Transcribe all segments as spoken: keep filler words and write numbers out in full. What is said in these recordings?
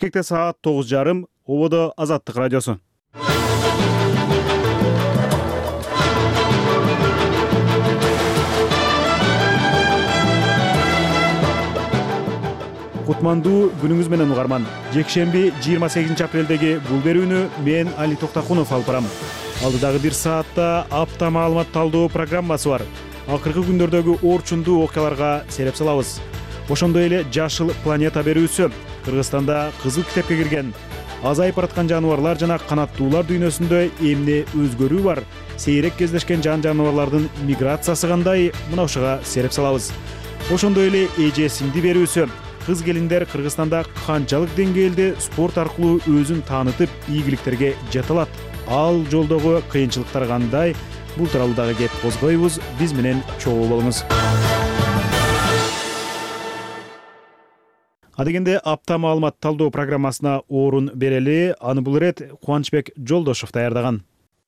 Бишкекте саат тогуз жарым, ободо Азаттык радиосу. Кутмандуу күнүңүз менен угарман. Жекшемби жыйырма сегизинчи апрелдеги бул берүүнү мен Али Токтакунов алып барам. Алдыдагы бир саатта апта маалымат талдоо программасы бар. Акыркы күндөрдөгү орчундуу окуяларга сереп салабыз. Ошондой эле Жашыл планета берүүсү, Кыргызстанда кызыл китепке кирген азайып бараткан жаныбарлар жана канаттуулар дүйнөсүндө эмне өзгөрүү бар, сейрек кездешкен жан жаныбарлардын миграциясы кандай, мына ушуга сереп салабыз. Ошондой эле эже сиңди берүүсү, кыз келиндер Кыргызстанда канчалык деңгээлде спорт аркылуу өзүн таанытып, ийгиликтерге жете алат, ал жолдогу кыйынчылыктар кандай, бул тууралуу дагы кеп козгойбуз. Биз менен чогуу болуңуз. Адегенде апта маалымат талдоо программасына орун берели. Аны бул ирет Кубанычбек Жолдошов даярдаган.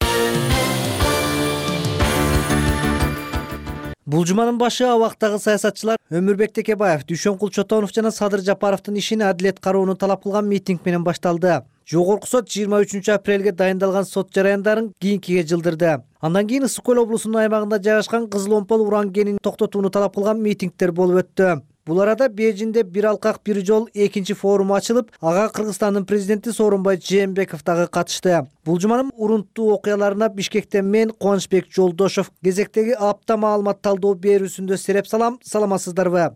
Бул жуманын башы абактагы саясатчылар Өмүрбек Текебаев, Дүйшөнкул Чотонов жана Садыр Жапаровдун ишин адилет кароону талап кылган митинг менен башталды. Жогорку сот жыйырма үчүнчү апрелге дайындалган сот жараяндарын кийинкиге жылдырды. Андан кийин Ысык көл облусунун аймагында жайгашкан Кызыл Омпол уран кенин токтотууну талап кылган митингдер болуп өттү. Бул арада Бейжиңде бир алкак бир жол экинчи форуму ачылып, ага Кыргызстандын президенти Сооронбай Жээнбеков дагы катышты. Бул жуманын урунттуу окуяларына Бишкектен мен Кубанычбек Жолдошов кезектеги апта маалымат талдоо берүүсүндө сереп салам. Саламатсыздарбы?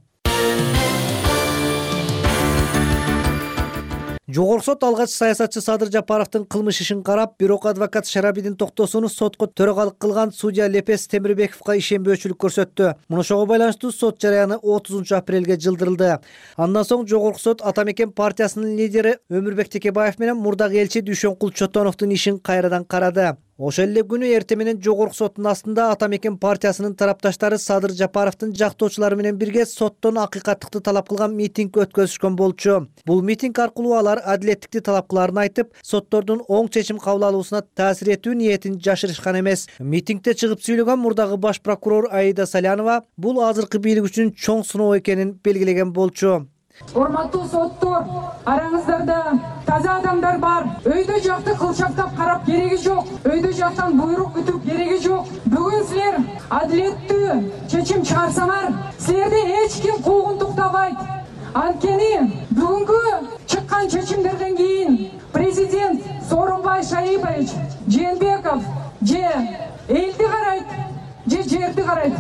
Жогорку сот алгач саясатчы Садыр Жапаровдун кылмыш ишин карап, бирок адвокат Шарабидин токтосуну сотко төрөгалык кылган судья Лепес Темирбековго ишенбөөчүлүк көрсөттү. Муну ошого байланыштуу сот жараяны отузунчу апрелге жылдырылды. Андан соң Жогорку сот Ата Мекен партиясынын лидери Өмүрбек Текебаев менен мурдагы элчи Дүйшөнкул Чотоновдун ишин кайрадан карады. Ошол эле күнү эртең менен Жогорку соттун астында Ата Мекен партиясынын тарапташтары Садыр Жапаровдун жактоочулары менен бирге соттон акыйкаттыкты талап кылган митинг өткөзүшкөн болчу. Бул митинг аркылуу алар адилеттикти талап кылаарын айтып, соттордун оң чечим кабыл алуусуна таасир этүү ниетин жашырышкан эмес. Митингде чыгып сүйлөгөн мурдагы баш прокурор Аида Салянова бул азыркы бийлик үчүн чоң сыноо экенин белгилеген болчу. Урматтуу соттор, араңыздарда таза адамдар бар. Өйдө жакты кылчактап карап кереги жок. Өйдө жактан буйрук күтүп кереги жок. Бүгүн силер адилеттүү чечим чыгарсаңар, силерди эч ким куугунтуктабайт. Анткени бүгүнкү чыккан чечимдерден кийин президент Сооронбай Шаипович Жээнбеков же элди карайт, же жерди карайт.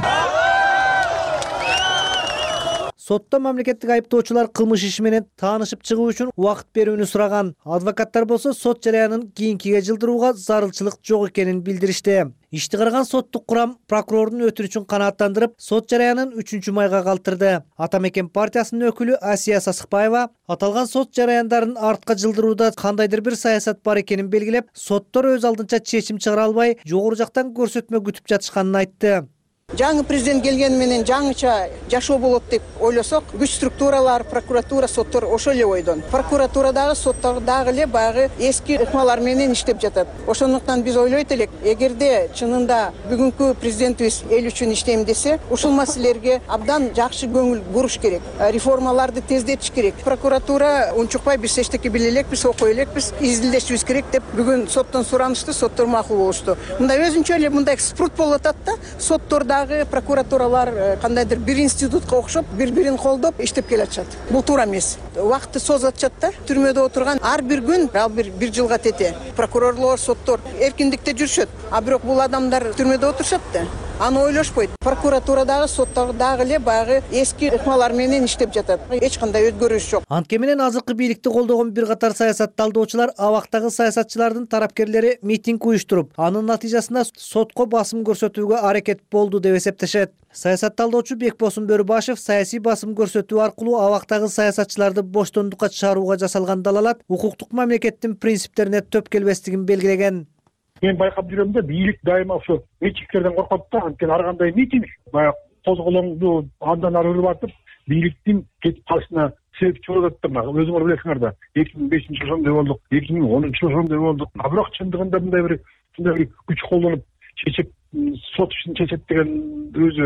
Сотто мамлекеттик айыптоочулар кылмыш иши менен таанышып чыгуу үчүн убакыт берүүнү сураган. Адвокаттар болсо сот жараянын кийинкиге жылдырууга зарылчылык жок экенин билдиришти. Ишти караган соттук курам прокурордун өтүнүчүн канааттандырып, сот жараянын үчүнчү майга калтырды. Ата Мекен партиясынын өкүлү Асия Сасыкбаева аталган сот жараяндарын артка жылдырууда кандайдыр бир саясат бар экенин белгилеп, соттор өз алдынча чечим чыгара албай, жогору жактан көрсөтмө күтүп жатышканын айтты. Жаңы президент келген менен жаңыча жашоо болот деп ойлосок, күч структуралар, прокуратура, соттор ошол эле ойдон. Прокуратурадагы соттор дагы эле баягы эски ыкмалар менен иштеп жатат. Ошондуктан биз ойлойт элек, эгерде чынында бүгүнкү президентибиз эл үчүн иштейм десе, ушул маселелерге абдан жакшы көңүл буруш керек. Реформаларды тездетиш керек. Прокуратура унчукпай биз эчтеке биле элекпиз, окуй элекпиз, изилдешибиз керек деп бүгүн соттон суранышты, соттор макул болушту. Мындай өзүнчө эле мындай спорт болуп атат да, сотторда прокуратуралар кандайдыр бир институтка окшоп, бири-бирин колдоп иштеп келатышат. Бул туура эмес. Убакытты созатышат да. Түрмөдө отурган ар бир күн, ал бир бир жылга тете. Прокурорлор, соттор эркиндикте жүрүшөт. А бирок бул адамдар түрмөдө отурушат да. Аны ойлошпойт. Прокуратурадагы, соттор дагы эле баягы эски ыкмалар менен иштеп жатат. Эч кандай өзгөрүш жок. Анткени менен азыркы бийликти колдогон бир катар саясат талдоочулар абактагы саясатчылардын тарапкерлери митинг уюштуруп, анын натыйжасында сотко басым көрсөтүүгө аракет болду деп эсептешет. Саясат талдоочу Бекбосун Бөрүбашев саясий басым көрсөтүү аркылуу абактагы саясатчыларды боштондукка чыгарууга жасалган далалат укуктук мамлекеттин принциптерине төп келбестигин белгилеген. Мен байкап жүрөм да, бийлик дайыма ошо митингтерден коркот да, анткени ар кандай митинг баягы козголоңду андан ары ырып атып, бийликтин кетип калышына себепчи болуп атты. Өзүңөр билесиңер да, эки миң бешинчи жылы ошондой болдук, эки миң онунчу жылы ошондой болдук. А бирок чындыгында мындай бир мындай бир күч колдонуп чечип, сот ишин чечет деген өзү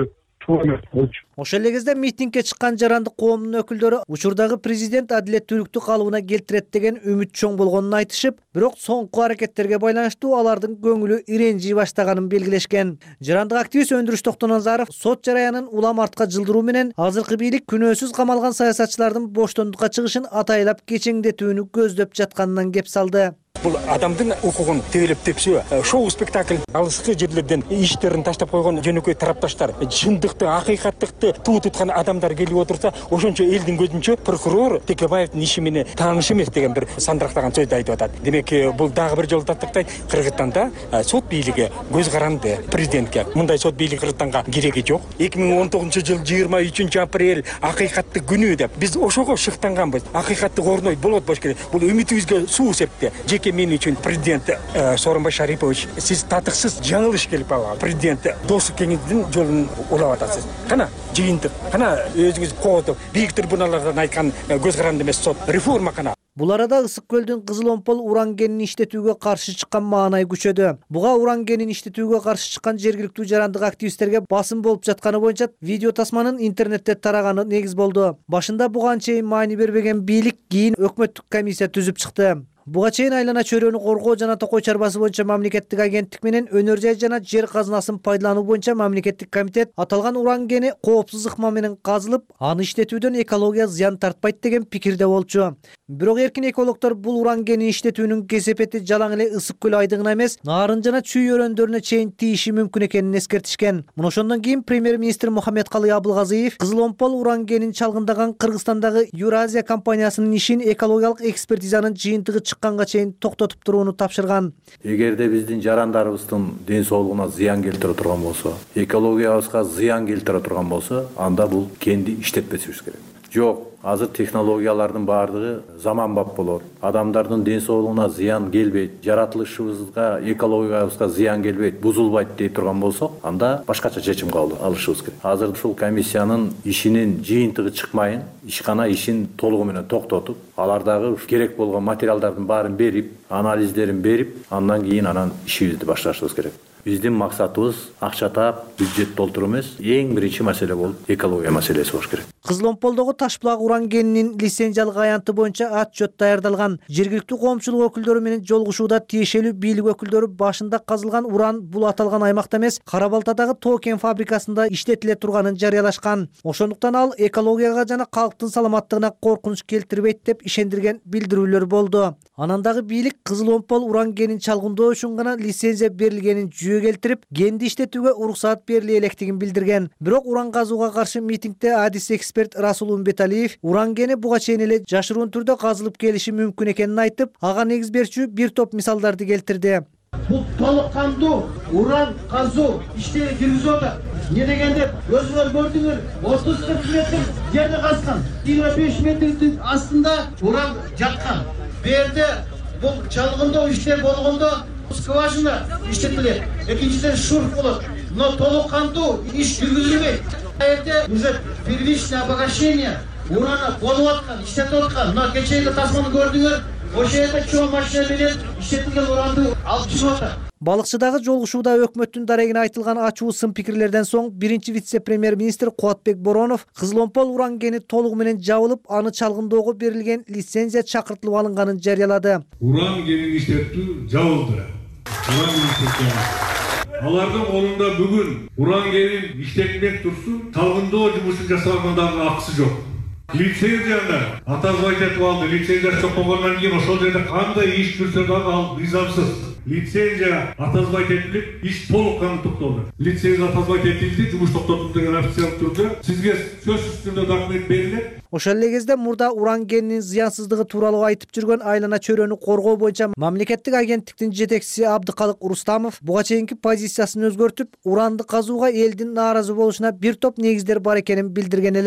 туура эмес болчу. Ошол эле кезде митингге чыккан жарандык коомдун өкүлдөрү учурдагы президент адилеттүүлүктү калыбына келтирет деген үмүт чоң болгонун айтышып, бирок соңку аракеттерге байланыштуу алардын көңүлү иренжий баштаганын белгилешкен. Жарандык активист Өндүрүш Токтоназаров сот жараянын улам артка жылдыруу менен азыркы бийлик күнөөсүз камалган саясатчылардын боштондукка чыгышын атайлап кечеңдетүүнү көздөп жатканынан кеп салды. Бұл адамдың укугун тегелеп тепсөө, шоу спектакль алыскы жерлерден иштерин таштап койгон жөнөкөй тарапташтар, чындыкты, акыйкаттыкты туу туткан адамдар келип отурса, ошончо элдин көзүнчө прокурор Текебаевдин иши менен тааныш эмес деген бир сандырактаган сөздү айтып атат. Демек, бул дагы бир жолу таттыктайт, Кыргызстанда сот бийлиги көз каранды президентке. Мындай сот бийлиги Кыргызстанга кереги жок. эки миң он тогузунчу жыл жыйырма үчүнчү апрель акыйкаттык күнү деп биз ошого шыктанганбыз. Акыйкаттык орной болот болуш керек. Бул үмүтүбүзгө суу септи. Мен үчүн президент Сооронбай Шарипович, сиз татыксыз жаңылыш келип калган. Президент Досу Кеңиздин жолун улап атасыз. Кана жыйынтык, кана өзүңүз коодуп, бийик трибуналдардан айткан көз каранды эмес сот реформа кана. Бул арада Ысык көлдүн Кызыл-Омпол уран кенин иштетүүгө каршы чыккан маанай күчөдү. Буга уран кенин иштетүүгө каршы чыккан жергиликтүү жарандык активисттерге басым болуп жатканы боюнча видео тасманын интернетте тараганы негиз болду. Башында буга чейин маани бербеген бийлик кийин өкмөттүк комиссия түзүп чыкты. Буга чейин айлана чөйрөнү коргоо жана токой чарбасы боюнча мамлекеттик агенттик менен өнөр жай жана жер казынасын пайдалануу боюнча мамлекеттик комитет аталган уран кени коопсуз ыкма менен казылып, аны иштетүүдөн экология зыян тартпайт деген пикирде болчу. Бирок эркин экологдор бул уран кенин иштетүүнүн кесепети жалаң эле Ысык көл айдыгына эмес, нарын жана чүй өрөндөрүнө чейин тийиши мүмкүн экенин эскертишкен. Мына ошондон кийин премьер-министр Мухаммедкалый Абылгазиев Кызыл-Омпол уран кенин чалгындаган Кыргызстандагы Юразия компаниясынын ишин экологиялык экспертизанын жыйынтыгы чыкканга чейин токтотуп турууну тапшырган. Эгерде биздин жарандарыбыздын ден соолугуна зыян келтире турган болсо, экологиябызга зыян келтире турган болсо, анда бул кенди иштетпесибиз керек. Жок, азыр технологиялардын баардыгы заманбап болот. Адамдардын ден соолугуна зыян келбейт, жаратылышыбызга, экологиябызга зыян келбейт, бузулбайт деп турган болсок, анда башкача чечим кабыл алышыбыз керек. Азыр ушул комиссиянын ишинин жыйынтыгы чыкмайын, ишкана ишин толугу менен токтотуп, алардагы керек болгон материалдардын баарын берип, анализдерин берип, андан кийин анан ишибизди башташыбыз керек. Биздин максатыбыз акча таап, бюджет толтуруу эмес, эң биринчи маселе болуп экология маселеси болуш керек. Кызыл-Омполдогу Ташбулак уран кенинин лицензиялык аянты боюнча отчет даярдалган. Жергиликтүү коомчулук өкүлдөрү менен жолугушууда тиешелүү бийлик өкүлдөрү башында казылган уран бул аталган аймакта эмес, Кара Балтадагы тоо кен фабрикасында иштетиле турганын жарыялашкан. Ошондуктан ал экологияга жана калктын саламаттыгына коркунуч келтирбейт деп ишендирген билдирүүлөр болду. Анан дагы бийлик Кызыл-Омпол уран кенин чалгындоо үчүн гана лицензия берилгенин жүйө келтирип, кенди иштетүүгө уруксаат бериле электигин билдирген. Бирок уран казууга каршы митингде адис эксперт Расул Умбеталиев уран кени буга чейин эле жашыруун түрдө казылып келиши мүмкүн экенин айтып, ага негиз берчү бир топ мисалдарды келтирди. Бул толук кандуу уран казуу иштери киргизип атат. Не дегенде өзүңөр көрдүңөр, отуз кырк метр жерде казган, жыйырма беш метрдин астында уран жаткан. Бу жерде бул чалгындоо иштер болгондо скважина иштетилет. Экинчиден шурф болот. Но толук кандуу иш жүргүзүлбөйт. Эте уже первичное обогащение урана болуп аткан, иштетип аткан. Но кечээги тасманы көрдүңөр, ошол жерде чоң машина менен иштетилген уранды алып чыгып атат. Балыкчыдагы жолугушууда өкмөттүн дарегине айтылган ачуу сын пикирлерден соң биринчи вице-премьер-министр Кубатбек Боронов Кызыл-Омпол уран кени толугу менен жабылып, аны чалгындоого берилген лицензия чакыртылып алынганын жарыялады. Уран кенин иштетүү жабылды. Уран кенин алардын колунда бүгүн уран кенин иштетмек турсун, чалгындоо жумушун жасагандарга акысы жок. Лицензияны атазбайт этип алды. Лицензия чок болгондон кийин ошол жерде кандай иш жүрсө дагы ал мыйзамсыз. Лицензия атазбайт этилип, иш толук кана токтолду. Лицензия атазбайт этилди, жумуш токтотулду деген официалдык түрдө сизге сөзсүз түрдө документ берилет. Ошол эле кезде мурда уран кенинин зыянсыздыгы тууралуу айтып жүргөн айлана чөйрөнү коргоо боюнча мамлекеттик агенттиктин жетекчиси Абдыкалык Урустамов буга чейинки позициясын өзгөртүп, уранды казууга элдин нааразы болушуна бир топ негиздер бар экенин билдирген эле.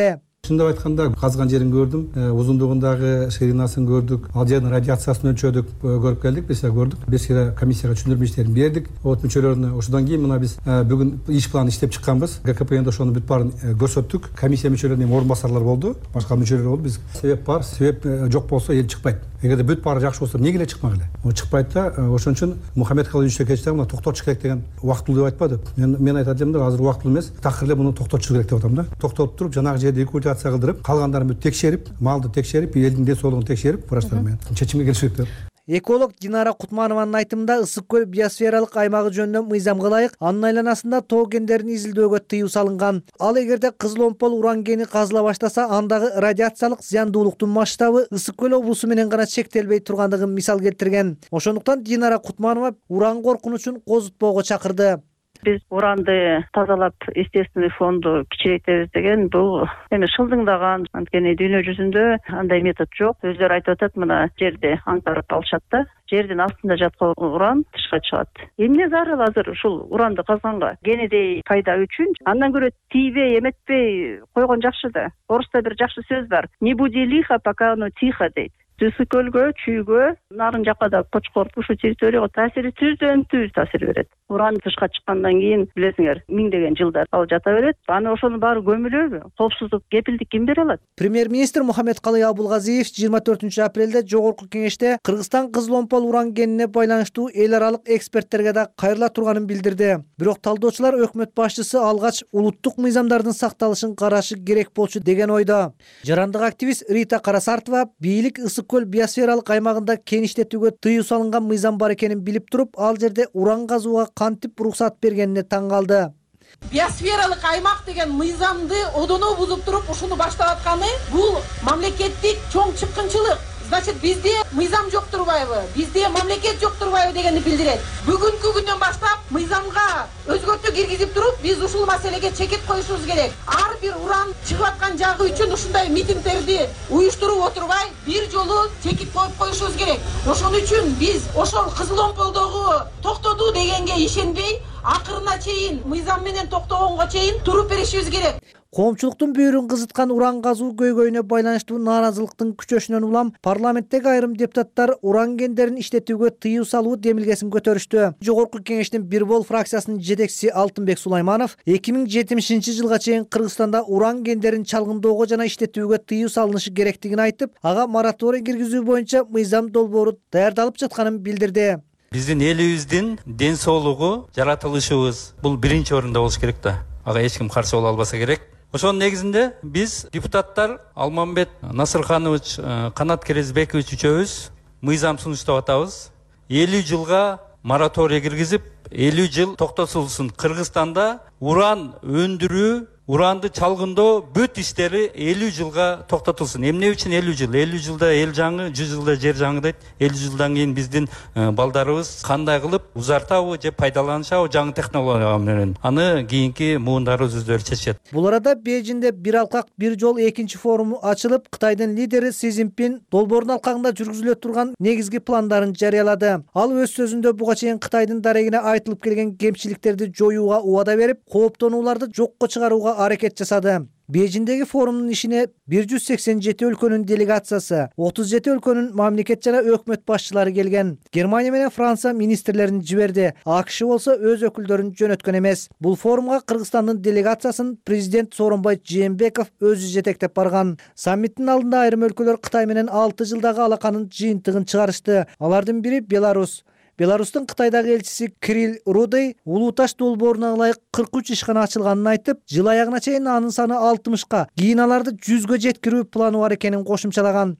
Чындап айтканда казган жерин көрдүм, узундугундагы ширинасын көрдүк, ал жердин радиациясын өлчөдүк, көрүп келдик, биз көрдүк. Биз комиссияга түшүндүрмө иштерин бердик. Вот мүчөлөрүнө ошондон кийин мына биз бүгүн иш планын иштеп чыкканбыз. ГКПНде ошону бүт баарын көрсөттүк. Комиссия мүчөлөрүнүн орун басарлары болду, башка мүчөлөр болду. Биз себеп бар, себеп жок болсо эл чыкпайт. Эгерде бүт баары жакшы болсо эмнеге эле чыкмак эле? О чыкпайт да, ошон үчүн Мухаммед Калыевич Текечтен мына токтотуш керек деген убактылуу деп айтпады. Мен мен айтат элем да, азыр убактылуу эмес, такыр эле муну токтотуш керек деп атам да. Токтотуп туруп, жанагы жерди эксплуатация кылдырып, калгандарын бүт текшерип, малды текшерип, элдин ден соолугун текшерип, врачтар менен чечимге келиш керек деп. Эколог Динара Кутманованын айтымында ысык көл биосфералык аймагы жөнүндө мыйзамга ылайык анын айланасында тоо кендерин изилдөөгө тыюу салынган. Ал эгерде кызыл омпол уран кени казыла баштаса, андагы радиациялык зыяндуулуктун масштабы ысык көл облусу менен гана чектелбей тургандыгын мисал келтирген. Ошондуктан Динара Кутманова уран коркунучун козутпоого чакырды. Биз уранды тазалап, естественный фонду кичирейтебиз деген бул эми шылдыңдаган, анткени дүйнө жүзүндө андай метод жок. Өздөрү айтып атат, мына жерди аңтарып алышат да, жердин астында жаткан уран тышка чыгат. Эмне зарыл азыр ушул уранды казганга? Кенедей пайда үчүн андан көрө тийбей, эметпей койгон жакшы да. Орусда бир жакшы сөз бар. Не буди лихо, пока оно тихо дейт. Ысык көлгө, чүйгө, нарын жакка да кочкор ушул территорияга таасири түздөн түз таасир берет. Уран тышка чыккандан кийин билесиңер, миңдеген жылдар ал жата берет. Аны ошонун баары көмүлөбү? Коопсуздук, кепилдик ким бере алат? Премьер-министр Мухаммед Калый Абулгазиев жыйырма төртүнчү апрелде жогорку кеңеште Кыргызстан кызыл омпол уран кенине байланыштуу эл аралык эксперттерге да кайрыла турганын билдирди. Бирок талдоочулар өкмөт башчысы алгач улуттук мыйзамдардын сакталышын карашы керек болчу деген ойдо. Жарандык активист Рита Карасартова бийлик ысык көл биосфералык аймагында кен иштетүүгө тыюу салынган мыйзам бар экенин билип туруп, ал жерде уран казууга кантип уруксат бергенине таң калды. Биосфералык аймак деген мыйзамды одоно бузуп туруп ушуну баштап атканы бул мамлекеттик чоң чыккынчылык. Значит, бизде мыйзам жок турбайбы, бизде мамлекет жок турбайбы дегенди билдирет. Бүгүнкү күндөн баштап мыйзамга өзгөртүү киргизип туруп, биз ушул маселеге чекит коюшубуз керек. Ар бир уран чыгып аткан жагы үчүн ушундай митингдерди уюштуруп отурбай, бир жолу чекит коюп коюшубуз керек. Ошон үчүн биз ошол кызыл омполдогу токтотуу дегенге ишенбей, акырына чейин мыйзам менен токтогонго чейин туруп беришибиз керек. Коомчулуктун бүйүрүн кызыткан уран казуу көйгөйүнө байланыштуу нааразылыктын күчөшүнөн улам парламенттеги айрым депутаттар уран кендерин иштетүүгө тыюу салуу демилгесин көтөрүштү. Жогорку кеңештин бир бол фракциясынын жетекчиси Алтынбек Сулайманов эки миң жетимишинчи жылга чейин Кыргызстанда уран кендерин чалгындоого жана иштетүүгө тыюу салынышы керектигин айтып, ага мораторий киргизүү боюнча мыйзам долбоору даярдалып жатканын билдирди. Биздин элибиздин ден соолугу, жаратылышыбыз бул биринчи орунда болуш керек да. Ага эч ким каршы боло албаса керек. Ошонун негизинде биз депутаттар Алмамбет Насырханович, Канат Керезбекович үчөөбүз мыйзам сунуштап атабыз. элүү жылга мораторий киргизип, элүү жыл токтотулсун. Кыргызстанда уран өндүрүү, уранды чалгындоо бүт иштери элүү жылга токтотулсун. Эмне үчүн элүү жыл? элүү жылда эл жаңы, жүз жылда жер жаңы дейт. элүү жылдан кийин биздин балдарыбыз кандай кылып узартабы же пайдаланышабы жаңы технология менен. Аны кийинки муундарыбыз өздөрү чечет. Бул арада Бейжиңде бир алкак бир жол экинчи форуму ачылып, Кытайдын лидери Си Цзиньпин долбоордун алкагында жүргүзүлө турган негизги пландарын жарыялады. Ал өз сөзүндө буга чейин Кытайдын дарегине айтылып келген кемчиликтерди жоюуга убада берип, кооптонууларды жокко чыгарууга аракет жасады. Бейжиңдеги форумдун ишине бир жүз сексен жети өлкөнүн делегациясы, отуз жети өлкөнүн мамлекет жана өкмөт башчылары келген. Германия менен Франция министрлерин жиберди. АКШ болсо өз өкүлдөрүн жөнөткөн эмес. Бул форумга Кыргызстандын делегациясын президент Сооронбай Жээнбеков өзү жетектеп барган. Саммиттин алдында айрым өлкөлөр Кытай менен алты жылдагы алаканын жыйынтыгын чыгарышты. Алардын бири Беларусь. Беларустун Кытайдагы элчиси Кирилл Рудый Улуу Таш долбооруна ылайык кырк үч ишкана ачылганын айтып, жыл аягына чейин анын саны алтымышка, кийин аларды жүзгө жеткирүү планы бар экенин кошумчалаган.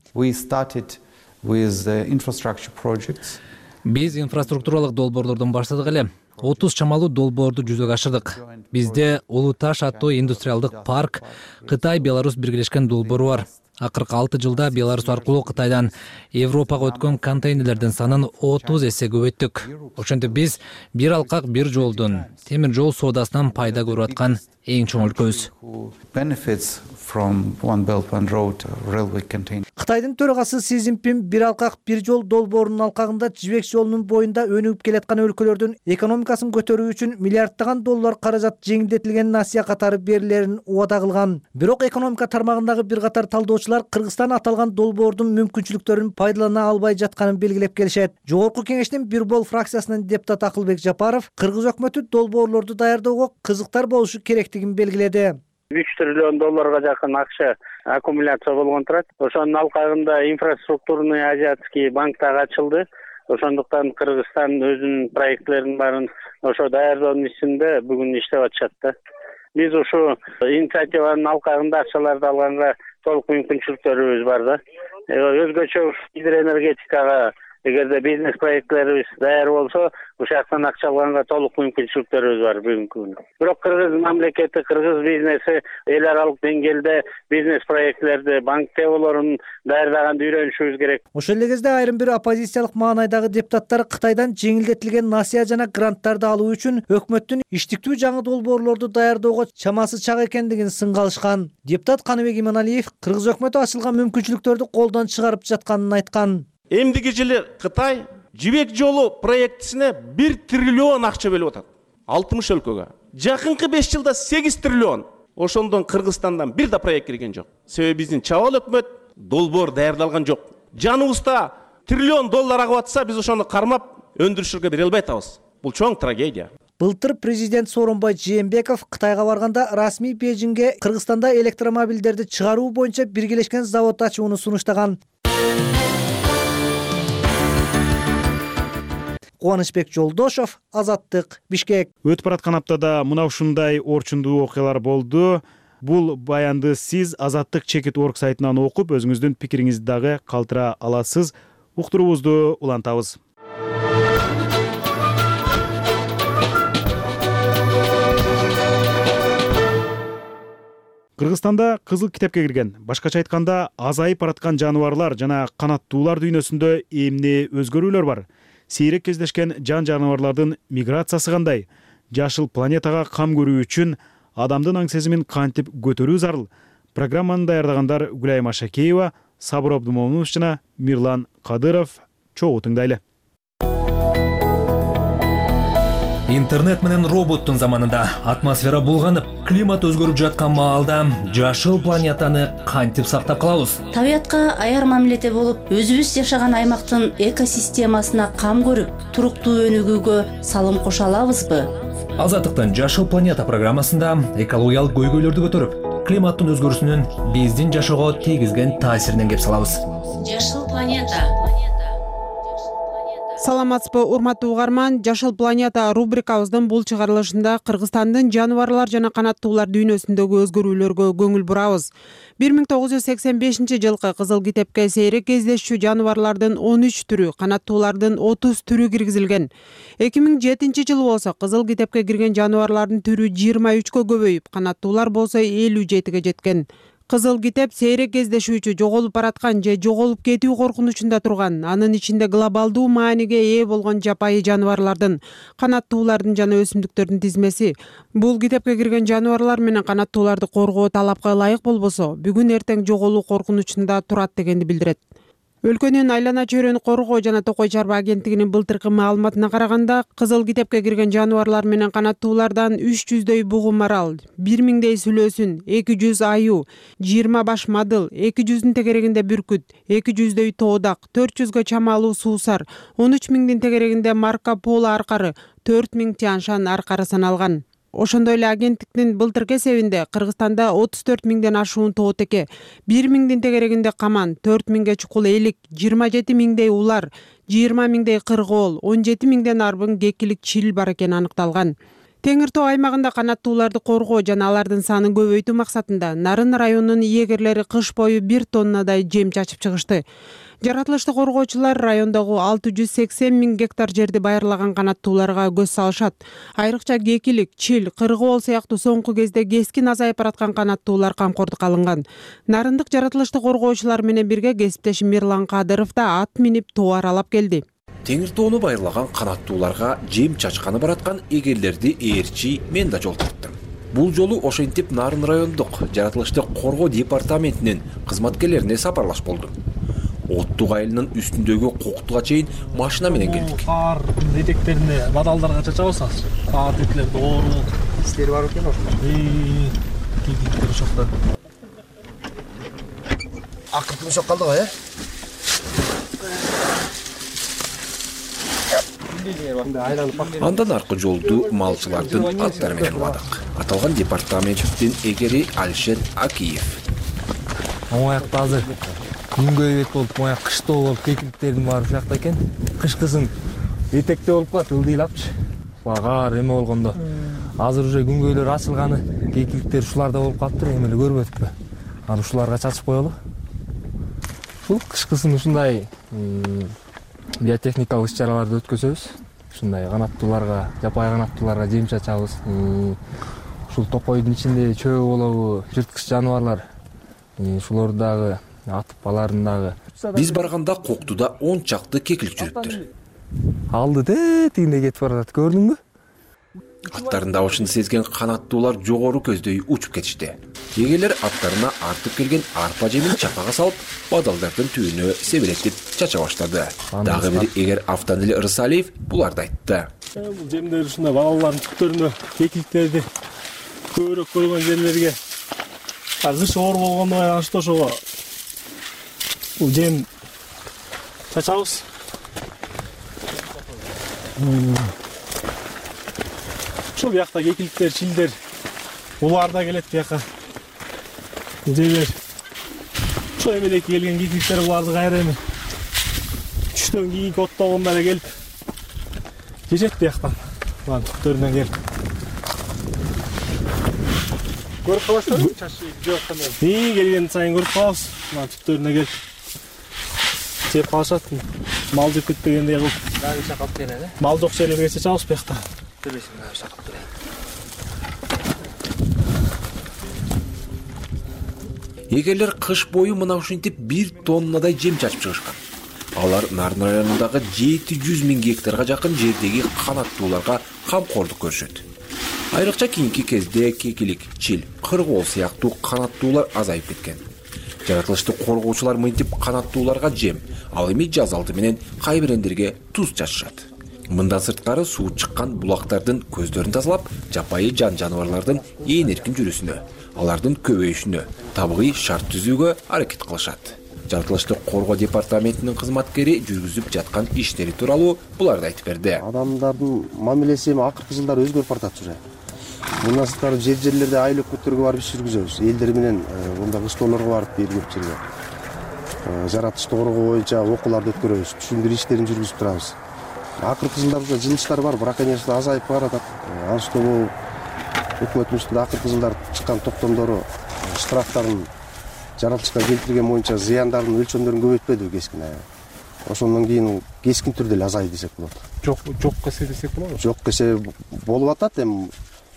Биз инфраструктуралык долбоорлордон баштадык эле. отуз чамалуу долбоорду жүзөгө ашырдык. Бизде Улуу Таш аттуу индустриалдык парк, Кытай Беларусь биргелешкен долбоору бар. Акыркы алты жылда Беларусь аркылуу Кытайдан Европага өткөн контейнерлердин санын отуз эсе көбөйттүк. Ошентип биз бир алкак бир жолдун темир жол соодасынан пайда көрүп аткан эң чоң өлкөбүз. Кытайдын төрагасы Си Цзиньпин бир алкак бир жол долбоорунун алкагында жибек жолунун боюнда өнүгүп келаткан өлкөлөрдүн экономикасын көтөрүү үчүн миллиарддаган доллар каражат жеңилдетилген насыя катары берилерин убада кылган. Бирок экономика тармагындагы бир катар талдоочулар Кыргызстан аталган долбоордун мүмкүнчүлүктөрүн пайдалана албай жатканын белгилеп келишет. Жогорку кеңештин бир бол фракциясынын депутаты Акылбек Жапаров Кыргыз өкмөтү долбоорлорду даярдоого кызыктар болушу керектигин белгиледи. үч триллион долларга жакын акча аккумуляция болгон турат. Ошонун алкагында инфраструктурный азиатский банк дагы ачылды. Ошондуктан Кыргызстан өзүнүн проекттерин баарын ошо даярдоонун ичинде бүгүн иштеп атышат да. Биз ушу инициативанын алкагында акчаларды алганга толук мүмкүнчүлүктөрүбүз бар да. Өзгөчө гидроэнергетикага эгерде бизнес проекттерибиз даяр болсо, ушул жактан акча алганга толук мүмкүнчүлүктөрүбүз бар бүгүнкү күндө. Бирок Кыргыз мамлекети, Кыргыз бизнеси эл аралык деңгээлде бизнес проекттерди, банк теолорун даярдаганды үйрөнүшүбүз керек. Ошол эле кезде айрым бир оппозициялык маанайдагы депутаттар Кытайдан жеңилдетилген насыя жана гранттарды алуу үчүн өкмөттүн иштиктүү жаңы долбоорлорду даярдоого чамасы чак экендигин сынгалышкан. Депутат Каныбек Иманалиев Кыргыз өкмөтү ачылган мүмкүнчүлүктөрдү колдон чыгарып жатканын айткан. Эмдиги жылы Кытай жибек жолу проектисине бир триллион акча бөлүп атат. алтымыш өлкөгө. Жакынкы беш жылда сегиз триллион. Ошондон Кыргызстандан бир да проект кирген жок. Себеби биздин чабал өкмөт долбоор даярдалган жок. Жаныбызда триллион доллар агып атса, биз ошону кармап өндүрүшүргө бере албай атабыз. Бул чоң трагедия. Былтыр президент Сооронбай Жээнбеков Кытайга барганда расмий Бейжиңге Кыргызстанда электромобилдерди чыгаруу боюнча биргелешкен завод ачууну сунуштаган. Кубанычбек Жолдошов, Азаттык, Бишкек. Өтүп бараткан аптада мына ушундай орчундуу окуялар болду. Бул баянды сиз Азаттык чекит орг сайтынан окуп, өзүңүздүн пикириңизди дагы калтыра аласыз. Уктуруубузду улантабыз. Кыргызстанда кызыл китепке кирген, башкача айтканда азайып бараткан жаныбарлар жана канаттуулар дүйнөсүндө эмне өзгөрүүлөр бар? Сейрек кездешкен жан жаныбарлардын миграциясы кандай? Жашыл планетага кам көрүү үчүн адамдын аң сезимин кантип көтөрүү зарыл? Программаны даярдагандар Гүлайым Ашакеева, Сабыр Абдумомунов жана Мирлан Кадыров. Чогуу тыңдайлы. Интернет менен роботтун заманында атмосфера булганып, климат өзгөрүп жаткан маалда жашыл планетаны кантип сактап калабыз? Табиятка аяр мамиледе болуп, өзүбүз жашаган аймактын экосистемасына кам көрүп, туруктуу өнүгүүгө салым кошо алабызбы? Азаттыктын Жашыл планета программасында экологиялык көйгөйлөрдү көтөрүп, климаттын өзгөрүүсүнүн биздин жашоого тийгизген таасиринен кеп салабыз. Жашыл планета. Саламатсызбы, урматтуу угарман. Жашыл планета рубрикабыздын бул чыгарылышында Кыргызстандын жаныбарлар жана канаттуулар дүйнөсүндөгү өзгөрүүлөргө көңүл бурабыз. бир миң тогуз жүз сексен бешинчи жылкы Кызыл китепке сейрек кездешчү жаныбарлардын он үч түрү, канаттуулардын отуз түрү киргизилген. эки миң жетинчи жылы болсо Кызыл китепке кирген жаныбарлардын түрү жыйырма үчкө көбөйүп, канаттуулар болсо элүү жетиге жеткен. Кызыл китеп сейрек кездешүүчү жоголуп бараткан же жоголуп кетүү коркунучунда турган, анын ичинде глобалдуу мааниге ээ болгон жапайы жаныбарлардын, канаттуулардын жана өсүмдүктөрдүн тизмеси. Бул китепке кирген жаныбарлар менен канаттууларды коргоо талапка ылайык болбосо, бүгүн эртең жоголуу коркунучунда турат дегенди билдирет. Өлкөнүн айлана чөйрөнү коргоо жана токой чарба агенттигинин былтыркы маалыматына караганда, Кызыл китепке кирген жаныбарлар менен канаттуулардан үч жүздөй бугу марал, бир миңдей сүлөөсүн, эки жүз аюу, жыйырма баш мадыл, эки жүздүн тегерегинде бүркүт, эки жүздөй тоодак, төрт жүзгө чамалуу суусар, он үч миңдин тегерегинде Марко Поло аркары, төрт миң Тяншан аркары саналган. Ошондой эле агенттиктин былтыркы эсебинде Кыргызстанда отуз төрт миңден ашуун тоотеке, бир миңдин тегерегинде каман, төрт миңге чукул элик, жыйырма жети миңдей улар, жыйырма миңдей кыргоол, он жети миңден арбын кекилик чил бар экени аныкталган. Теңир тоо аймагында канаттууларды коргоо жана алардын санын көбөйтүү максатында Нарын районунун эгерлери кыш бою бир тоннадай жем чачып чыгышты. Жаратылышты коргоочулар райондогу алты жүз сексен миң гектар жерди байырлаган канаттууларга көз салышат. Айрыкча кекилик, чил, кыргоол сыяктуу соңку кезде кескин азайып бараткан канаттуулар камкордукка алынган. Нарындык жаратылышты коргоочулар менен бирге кесиптешим Мирлан Кадыров да ат минип тоо аралап келди. Теңир тоону байырлаган канаттууларга жем чачканы бараткан эгерлерди ээрчи мен да жол тарттым. Бул жолу ошентип Нарын райондук жаратылышты коргоо департаментинин кызматкерлерине сапарлаш болду. Оттук айылынын үстүндөгү коктуга чейин машина менен келдик. Кар этектерине, бадалдарга чачабыз азыр. Кар детлер доорук. Силер бар экен ошо. Ии, кийиктер ошокто. Акыркы мушок калды го, э? Андан аркы жолду малчылардын аттары менен уладык. Аталган департаменттин эгери Алишер Акиев. Оңаякта азыр күнгөй бет болуп, оңаяк кыштоо болуп, кекиликтердин баары ушакта экен. Кышкысын этекте болуп калат, ылдыйлапчы. Багар эме болгондо. Азыр уже күнгөйлөр ачылганы, кекиликтер ушуларда болуп калыптыр, эме эле көрбөдүкпү. Аны ушуларга чачып коелу. Ушул кышкысын ушундай биотехникалык иш-чараларды өткөзөбүз. Ушундай канаттууларга, жапай канаттууларга жем чачабыз. Ушул токойдун ичинде чөө болобу, жырткыч жаныбарлар. Ушулор дагы атып баларын дагы. Биз барганда коктуда он чакты кекилик жүрүптүр. Алды де тигине кетип барат, көрдүңбү? Аттарын дабышын сезген канаттуулар жогору көздөй учуп кетишти. Эгелер аттарына артып келген арпа жемин чапага салып, бадалдардын түбүнө себелетип чача баштады. Дагы бир эгер Автанил Ырсалиев буларды айтты. Бул жемдер ушундай бадалдардын түптөрүнө, кекиликтерди көбүрөөк койгон жерлерге кыш оор болгондо байланыштуу ошого бул жем чачабыз. Ушул бияқта кекиликтер, чилдер, улар да келет бияка. Жерлер. Ошо эмелеки келген кекиликтер уларды кайра эми түштөн кийинки оттогонда эле келип жешет бияктан. Улардын түптөрүнөн келип. Көрүп каласызбы? Чачы жөөткөндө. Ии, келген сайын көрүп калабыз. Улардын түптөрүнө келип жеп калышат. Мал жеп кетпегендей кылып. Дагы чакап келет, э? Мал жок жерлерге чачабыз биякта. Эгерлер кыш бою мына ушинтип бир тоннадай жем чачып чыгышкан. Алар Нарын районундагы жети жүз миң гектарга жакын жердеги канаттууларга камкордук көрүшөт. Айрыкча кийинки кезде кекилик, чил, кыргоол сыяктуу канаттуулар азайып кеткен. Жаратылышты коргоочулар мынтип канаттууларга жем, ал эми жаз алды менен кайбирендерге туз чачышат. Мындан сырткары суу чыккан булактардын көздөрүн тазалап, жапайы жан жаныбарлардын ээн эркин жүрүүсүнө, алардын көбөйүшүнө, табигый шарт түзүүгө аракет кылышат. Жаратылышты коргоо департаментинин кызматкери жүргүзүп жаткан иштери тууралуу буларды айтып берди. Адамдардын мамилеси эми акыркы жылдары өзгөрүп баратат уже. Мындан сырткары жер жерлерде айыл өкмөттөргө барып иш жүргүзөбүз. Элдер менен мында кыштоолорго барып бир көп жерге. Жаратылышты коргоо боюнча окууларды өткөрөбүз, түшүндүрүү иштерин жүргүзүп турабыз. Акыркы жылдарда жылыштар бар, браконьерчилик азайып баратат. Анштуу өкмөтүбүздүн акыркы жылдары чыккан токтомдору штрафтарын жаратылышка келтирген боюнча зыяндардын өлчөмдөрүн көбөйтпөдү кескин. Ошондон кийин кескин түрдө эле азайды десек болот. Жок, жок кесе десек болобу? Жок кесе болуп атат, эми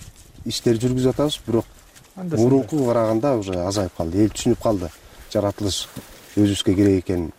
иштер жүргүзүп атабыз, бирок мурунку караганда уже азайып калды. Эл түшүнүп калды. Жаратылыш өзүбүзгө керек экен,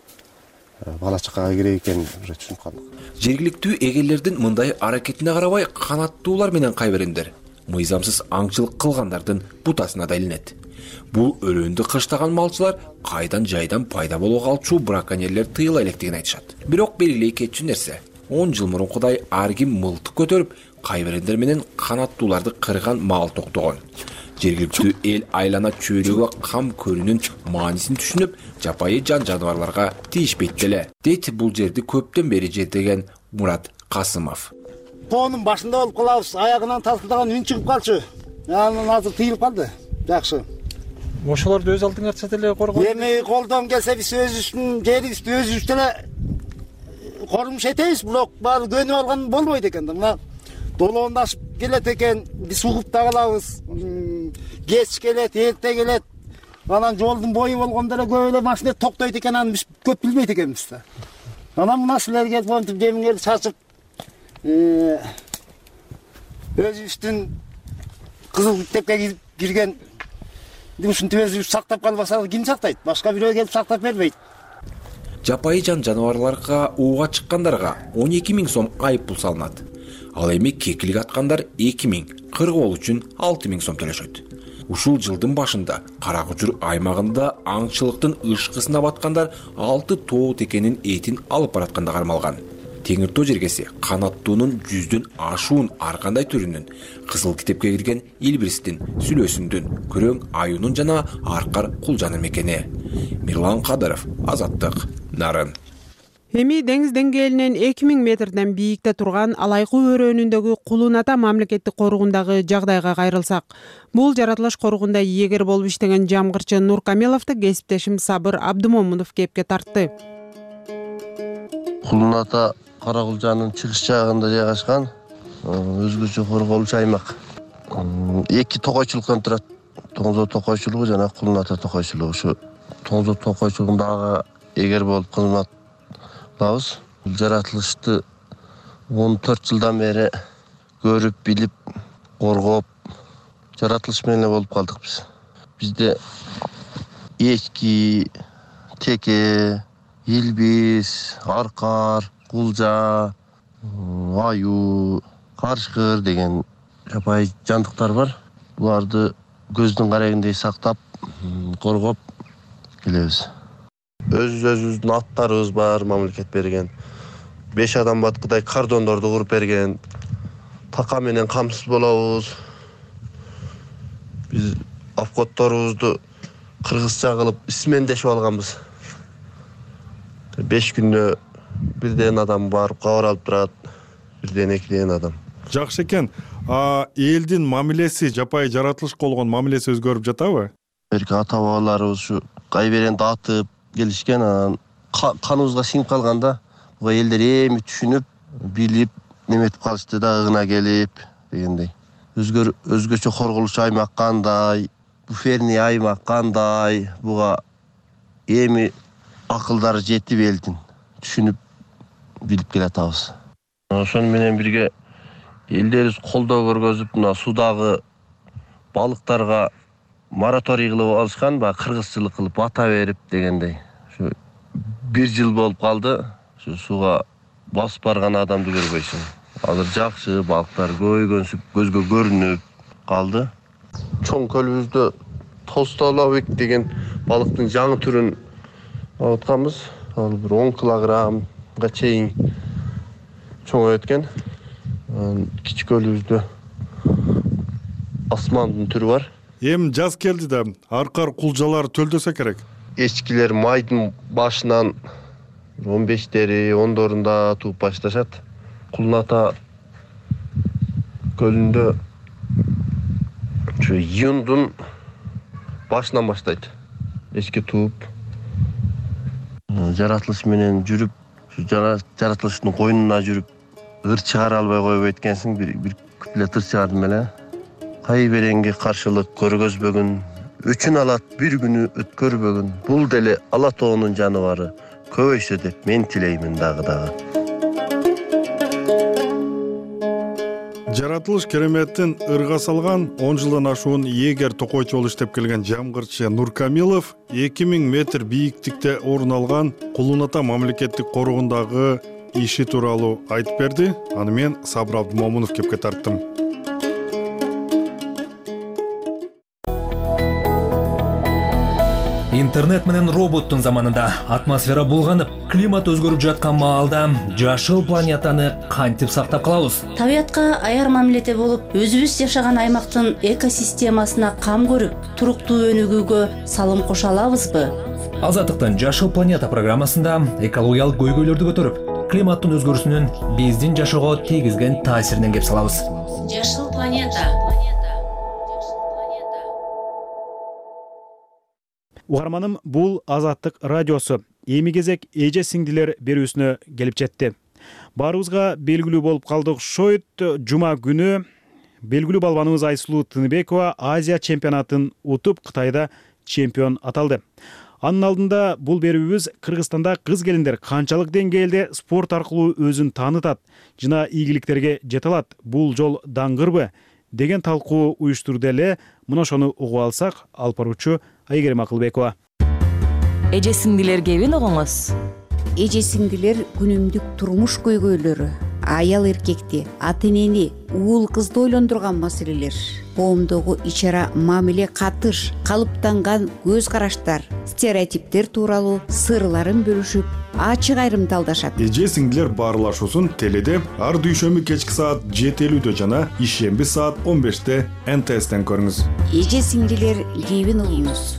бала чакага керек экен, уже түшүнүп калдык. Жергиликтүү эгелердин мындай аракетине карабай, канаттуулар менен кайбирендер мыйзамсыз аңчылык кылгандардын бутасына да илинет. Бул өрөөндү кыштаган малчылар кайдан жайдан пайда боло калчу браконьерлер тыйыла электигин айтышат. Бирок белгилей кетчү нерсе, он жыл мурункудай ар ким мылтык көтөрүп, кайбирендер менен канаттууларды кырган маал токтогон. Жергиликтүү эл айлана чөйрөгө кам көрүүнүн маанисин түшүнүп, жапайы жан жаныбарларга тийишпейт деле, дейт бул жерди көптөн бери жетеген Мурат Касымов. Тоонун башында болуп калабыз, аягынан талтылдаган үн чыгып калчу. Анан азыр тыйылып калды. Жакшы. Ошолорду өз алдыңарча деле коргоо. Эми колдон келсе биз өзүбүздүн жерибизди өзүбүз деле корумуш этебиз, бирок баары көнүп алган болбойт экен да. Мына долоондашып келет экен, биз угуп да калабыз. Кеч келет, эрте келет. Анан жолдун бою болгондо эле көп эле машина токтойт экен, аны биз көп билбейт экенбиз да. Анан мына силерге монтип жемиңерди чачып өзүбүздүн кызыл мектепке кирген ушинтип өзүбүз сактап калбасак ким сактайт? Башка бирөө келип сактап бербейт. Жапайы жан жаныбарларга ууга чыккандарга он эки миң сом айып пул салынат. Ал эми кекилик аткандар эки миң, кыргоол үчүн алты миң сом төлөшөт. Ушул жылдын башында Кара Кучур аймагында аңчылыктын ышкысына баткандар алты тоо текенин этин алып баратканда кармалган. Теңир тоо жергеси канаттуунун жүздөн ашуун ар кандай түрүнүн, кызыл китепке кирген илбирстин, сүлөөсүндүн, күрөң аюунун жана аркар кулжанын мекени. Мирлан Кадыров, Азаттык, Нарын. Эми деңиз деңгээлинен эки миң метрден бийикте турган Алайкуу өрөөнүндөгү Кулун Ата мамлекеттик коруугундагы жагдайга кайрылсак. Бул жаратылыш коруугунда егер болуп иштеген жамгырчы Нур Камиловду кесиптешим Сабыр Абдымомунов кепке тартты. Кулун Ата Кара Кулжанын чыгыш жагында жайгашкан өзгөчө корголуучу аймак. Эки токойчулуктан турат. Тоңзо токойчулугу жана Кулун Ата токойчулугу. Ушу Тоңзо токойчулугундагы эгер болуп кызмат кылабыз. Жаратылышты он төрт жылдан бери көрүп, билип, коргоп, жаратылыш менен болуп калдык биз. Бизде эчки, теке, илбис, аркар, кулжа, аю, карышкыр деген жапайы жандыктар бар. Буларды көздүн карегиндей сактап, коргоп келебиз. Өз-өзүбүздүн аттарыбыз бар, мамлекет берген. Беш адам баткыдай кардондорду куруп берген. Така менен камсыз болобуз. Биз обходторубузду кыргызча кылып исмендешип алганбыз. Беш күндө бирден адам барып кабар алып турат, бирден экиден адам. Жакшы экен. А элдин мамилеси, жапайы жаратылыш болгон мамилеси өзгөрүп жатабы? Берки ата-бабаларыбыз ушу кайберенди атып келишкен, анан каныбызга сиңип калганда, буга элдер эми түшүнүп, билип, неметип калышты да, ыгына келип дегендей. Өзгөр өзгөчө корголуучу аймак кандай, буферный аймак кандай, буга эми акылдары жетип элдин түшүнүп, билип келатабыз. Ошону менен бирге элдерибиз колдоо көргөзүп, мына судагы балыктарга мораторий кылып алышкан, ба кыргызчылык кылып ата берип дегендей. Ушу бир жыл болуп калды. Ушу суга басып барган адамды көрбөйсүң. Азыр жакшы балыктар көбөйгөнсүп, көзгө көрүнүп калды. Чоң көлүбүздө толстолобик деген балыктын жаңы түрүн алып атканбыз. Ал бир он килограммга чейин чоңойот экен. Кичи көлүбүздө асмандын түрү бар. Эми жаз келди да, аркар кулжалар төлдөсө керек. Эчкилер майдын башынан он бештери, ондорунда тууп башташат. Кулун Ата көлүндө июндун башынан баштайт. Эчки тууп жаратылыш менен жүрүп, жаратылыштын койнуна жүрүп, ыр чыгара албай коюп эткенсиң, бир бир күплет ыр чыгардым эле. Кайберенге каршылык көргөзбөгүн, өчүн алат бир күнү өткөрбөгүн. Бул деле Ала тоонун жаныбары көбөйсө деп мен тилеймин дагы дагы. Жаратылыш кереметтин ырга салган он жылдан ашуун егер токойчу болуп иштеп келген жамгырчы Нур Камилов эки миң метр бийиктикте орун алган Кулун Ата мамлекеттик коруугундагы иши тууралуу айтып берди. Аны мен Сабыр Абдымомунов кепке тарттым. Интернет менен роботтун заманында атмосфера булганып, климат өзгөрүп жаткан маалда жашыл планетаны кантип сактап калабыз? Табиятка аяр мамиледе болуп, өзүбүз жашаган аймактын экосистемасына кам көрүп, туруктуу өнүгүүгө салым кошо алабызбы? Азаттыктын Жашыл планета программасында экологиялык көйгөйлөрдү көтөрүп, климаттын өзгөрүүсүнүн биздин жашоого тийгизген таасиринен кеп салабыз. Жашыл планета. Угарманым, бул Азаттык радиосу. Эми кезек эже сиңдилер берүүсүнө келип жетти. Баарыбызга белгилүү болуп калды окшойт. Жума күнү белгилүү балбаныбыз Айсулуу Тыныбекова Азия чемпионатын утуп Кытайда чемпион аталды. Анын алдында бул берүүбүз Кыргызстанда кыз келиндер канчалык деңгээлде спорт аркылуу өзүн таанытат жана ийгиликтерге жете алат, бул жол даңгырбы деген талкуу уюштурду эле. Мына ошону угуп алсак, алып баруучу Айгерим Акылбекова. Эже сиңдилер кебин огоңуз? Эже сиңдилер күнүмдүк турмуш көйгөйлөрү, аял эркекти, ата энени, уул кызды ойлондурган маселелер, коомдогу ичара мамиле, катыш, калыптанган көз караштар, стереотиптер тууралуу сырларын бөлүшүп, ачык айрымталдашат. Эже сиңдилер баарлашуусун теледе ар дүйшөмбү кечки саат жети элүүдө жана ишемби саат он беште эн тэ эстен көрүңүз. Эже сиңдилер кийбин угуңуз.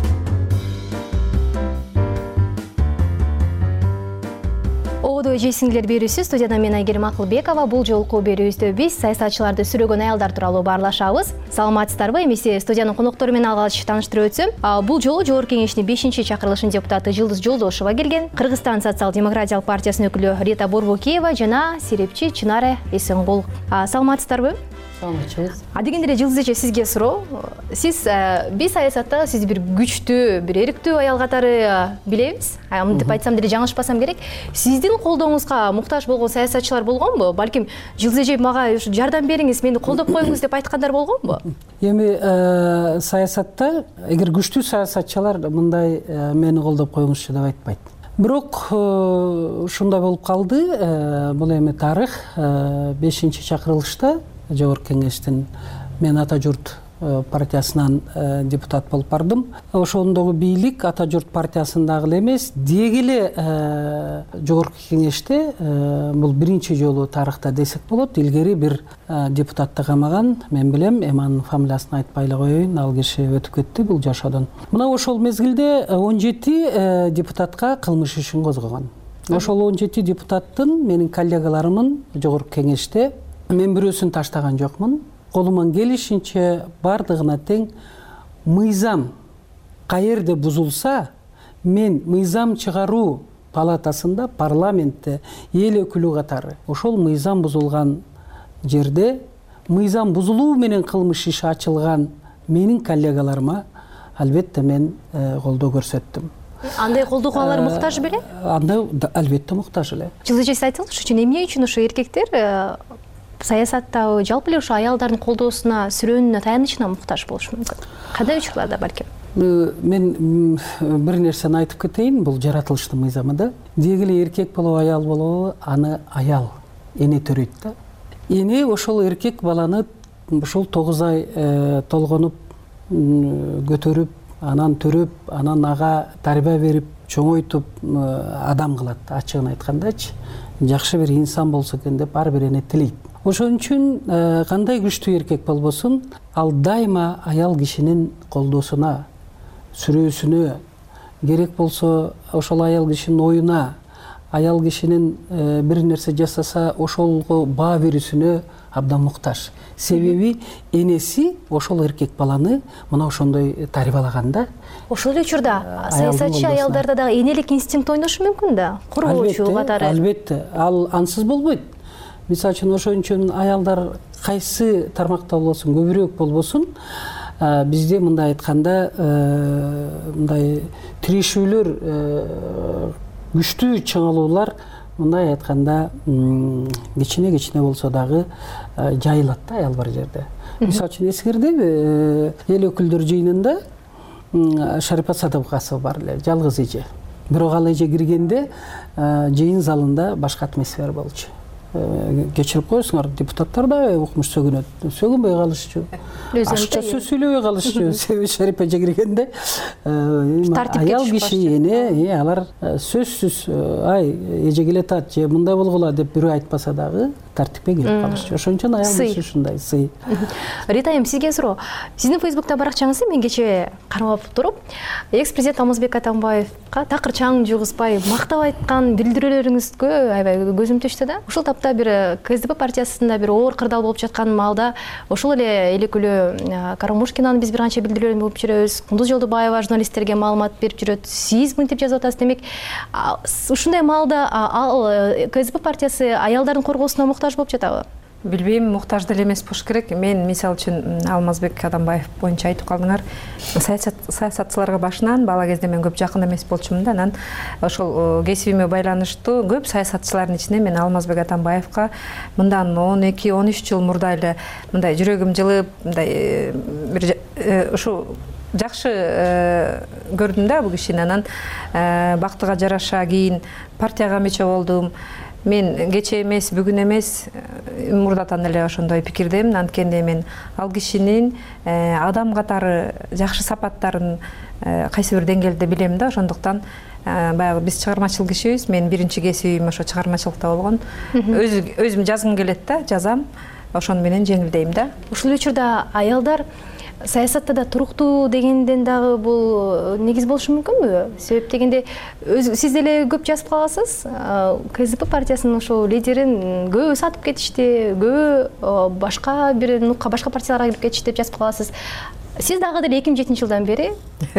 Ободо эже сиңдилер берүүсү студияда мен Айгерим Акылбекова. Бул жолку берүүбүздө биз саясатчыларды сүрөгөн аялдар тууралуу баарлашабыз. Саламатсыздарбы? Эмесе студиянын коноктору менен алгач тааныштырып өтсөм, бул жолу Жогорку Кеңештин бешинчи чакырылышынын депутаты Жылдыз Жолдошова келген. Кыргызстан социал-демократиялык партиясынын өкүлү Рита Борбокеева жана серепчи Чынара Эсенгул. Саламатсыздарбы? Саламатчыбыз. Адегенде эле Жылдыз эже, сизге суроо. Сиз биз саясатта сизди бир күчтүү, бир эриктүү аял катары билебиз. Мынтип айтсам деле жаңылышпасам керек. Сиздин колдооңузга муктаж болгон саясатчылар болгонбу? Балким Жылдыз эже мага жардам бериңиз, мени колдоп коюңуз деп айткандар болгонбу? Эми саясатта эгер күчтүү саясатчылар мындай мени колдоп коюңузчу деп айтпайт. Бирок ушундай болуп калды. Бул эми тарых. бешинчи чакырылышта Жогорку Кеңештин мен Ата журт партиясынан депутат болуп бардым. Ошондогу бийлик Ата журт партиясындагы эле эмес, деги эле Жогорку Кеңеште бул биринчи жолу тарыхта десек болот. Илгери бир депутатты камаган, мен билем, эми анын фамилиясын айтпай эле коеюн, ал киши өтүп кетти бул жашоодон. Мына ошол мезгилде он жети депутатка кылмыш ишин козгогон. Ошол он жети депутаттын менин коллегаларымын Жогорку Кеңеште мен бирөөсүн таштаган жокмун. Колуман келишинче бардыгына тең мыйзам каерде бузулса, мен мыйзам чыгаруу палатасында, парламентте эл өкүлү катары ошол мыйзам бузулган жерде, мыйзам бузулуу менен кылмыш иши ачылган менин коллегаларыма албетте мен колдоо көрсөттүм. Андай колдоого алар муктаж беле? Андай албетте муктаж эле. Жылдыз эже, айтыңызчы, үчүн эмне үчүн ошо эркектер саясатта жалпы эле ошо аялдардын колдоосуна, сүрөөнүнө, таянычына муктаж болушу мүмкүн? Кандай учурларда балким? Мен бир нерсени айтып кетейин, бул жаратылыштын мыйзамында. Деги эле эркек болобу, аял болобу, аны аял, эне төрөйт да. Эне ошол эркек баланы ушул тогуз ай толгонуп, көтөрүп, анан төрөп, анан ага тарбия берип, чоңойтуп адам кылат, ачыгын айткандачы. Жакшы бир инсан болсо экен деп ар бир эне тилейт. Ошон үчүн кандай күчтүү эркек болбосун, ал дайыма аял кишинин колдоосуна, сүрөөсүнө, керек болсо ошол аял кишинин оюна, аял кишинин бир нерсе жасаса ошолго баа берүүсүнө абдан муктаж. Себеби энеси ошол эркек баланы мына ошондой тарбиялаган да. Ошол эле учурда саясатчы аялдарда дагы энелик инстинкт ойношу мүмкүн да, кургоочу катары. Албетте, ал ансыз болбойт. Мисалы үчүн ошон үчүн аялдар кайсы тармакта болбосун, көбүрөөк болбосун, бизде мындай айтканда мындай тирешүүлөр, күчтүү чыңалуулар мындай айтканда кичине-кичине болсо дагы жайылат да аял бар жерде. Мисалы үчүн эскердеби, эл өкүлдөр жыйынында Шарипа Садыкасова бар эле, жалгыз эже. Бирок ал эже киргенде жыйын залында башка атмосфера болчу. Кечирип коесуңар, депутаттар да укмуш сөгүнөт. Сөгүнбөй калышчу. Ашыкча сөз сүйлөбөй калышчу. Себеби Шарипа эже киргенде аял киши эне, алар сөзсүз ай эже келатат же мындай болгула деп бирөө айтпаса дагы тартипке келип калышчу. Ошон үчүн аял киши ушундай сый. Рита айым, сизге суроо. Сиздин Фейсбукта баракчаңызды мен кече карап туруп, экс-президент Алмазбек Атамбаевга такыр чаң жугузбай мактап айткан билдирүүлөрүңүзгө аябай көзүм түштү да. Ушул тапта бир ка эс дэ пэ партиясында бир оор кырдаал болуп жаткан маалда ошол эле эл өкүлү Карамушкинаны биз бир канча билдирүүлөрүн угуп жүрөбүз. Кундуз Жолдубаева журналисттерге маалымат берип жүрөт. Сиз мынтип жазып атасыз. Демек, ушундай маалда ал ка эс дэ пэ партиясы аялдардын коргоосуна муктаж болуп жатабы? Билбейм, муктаж деле эмес болуш керек. Мен мисалы үчүн Алмазбек Атамбаев боюнча айтып калдыңар. Саясатчыларга башынан бала кезде мен көп жакын эмес болчумун да. Анан ошол кесибиме байланыштуу көп саясатчылардын ичинде мен Алмазбек Атамбаевга мындан он эки он үч жыл мурда эле мындай жүрөгүм жылып, мындай бир ушу жакшы көрдүм да бул кишини. Анан бактыга жараша кийин партияга мүчө болдум. мен кечээ эмес бүгүн эмес мурдатан эле ошондой пикирдемин. Анткенде мен ал кишинин адам катары жакшы сапаттарын кайсы бир деңгээлде билем да. Ошондуктан баягы биз чыгармачыл кишибиз. Мен биринчи кесибим ошо чыгармачылыкта болгон. Өзүм жазгым келет да, жазам. Ошону менен жеңилдейм да. Ушул учурда аялдар саясатта да туруктуу дегенден дагы бул негиз болушу мүмкүнбү? Себеп дегенде сиз деле көп жазып каласыз. КСДП партиясынын ошол лидерин көбү сатып кетишти, көбү башка бир нукка, башка партияларга кирип кетишти деп жазып каласыз. Сиз дагы деле эки миң жетинчи жылдан бери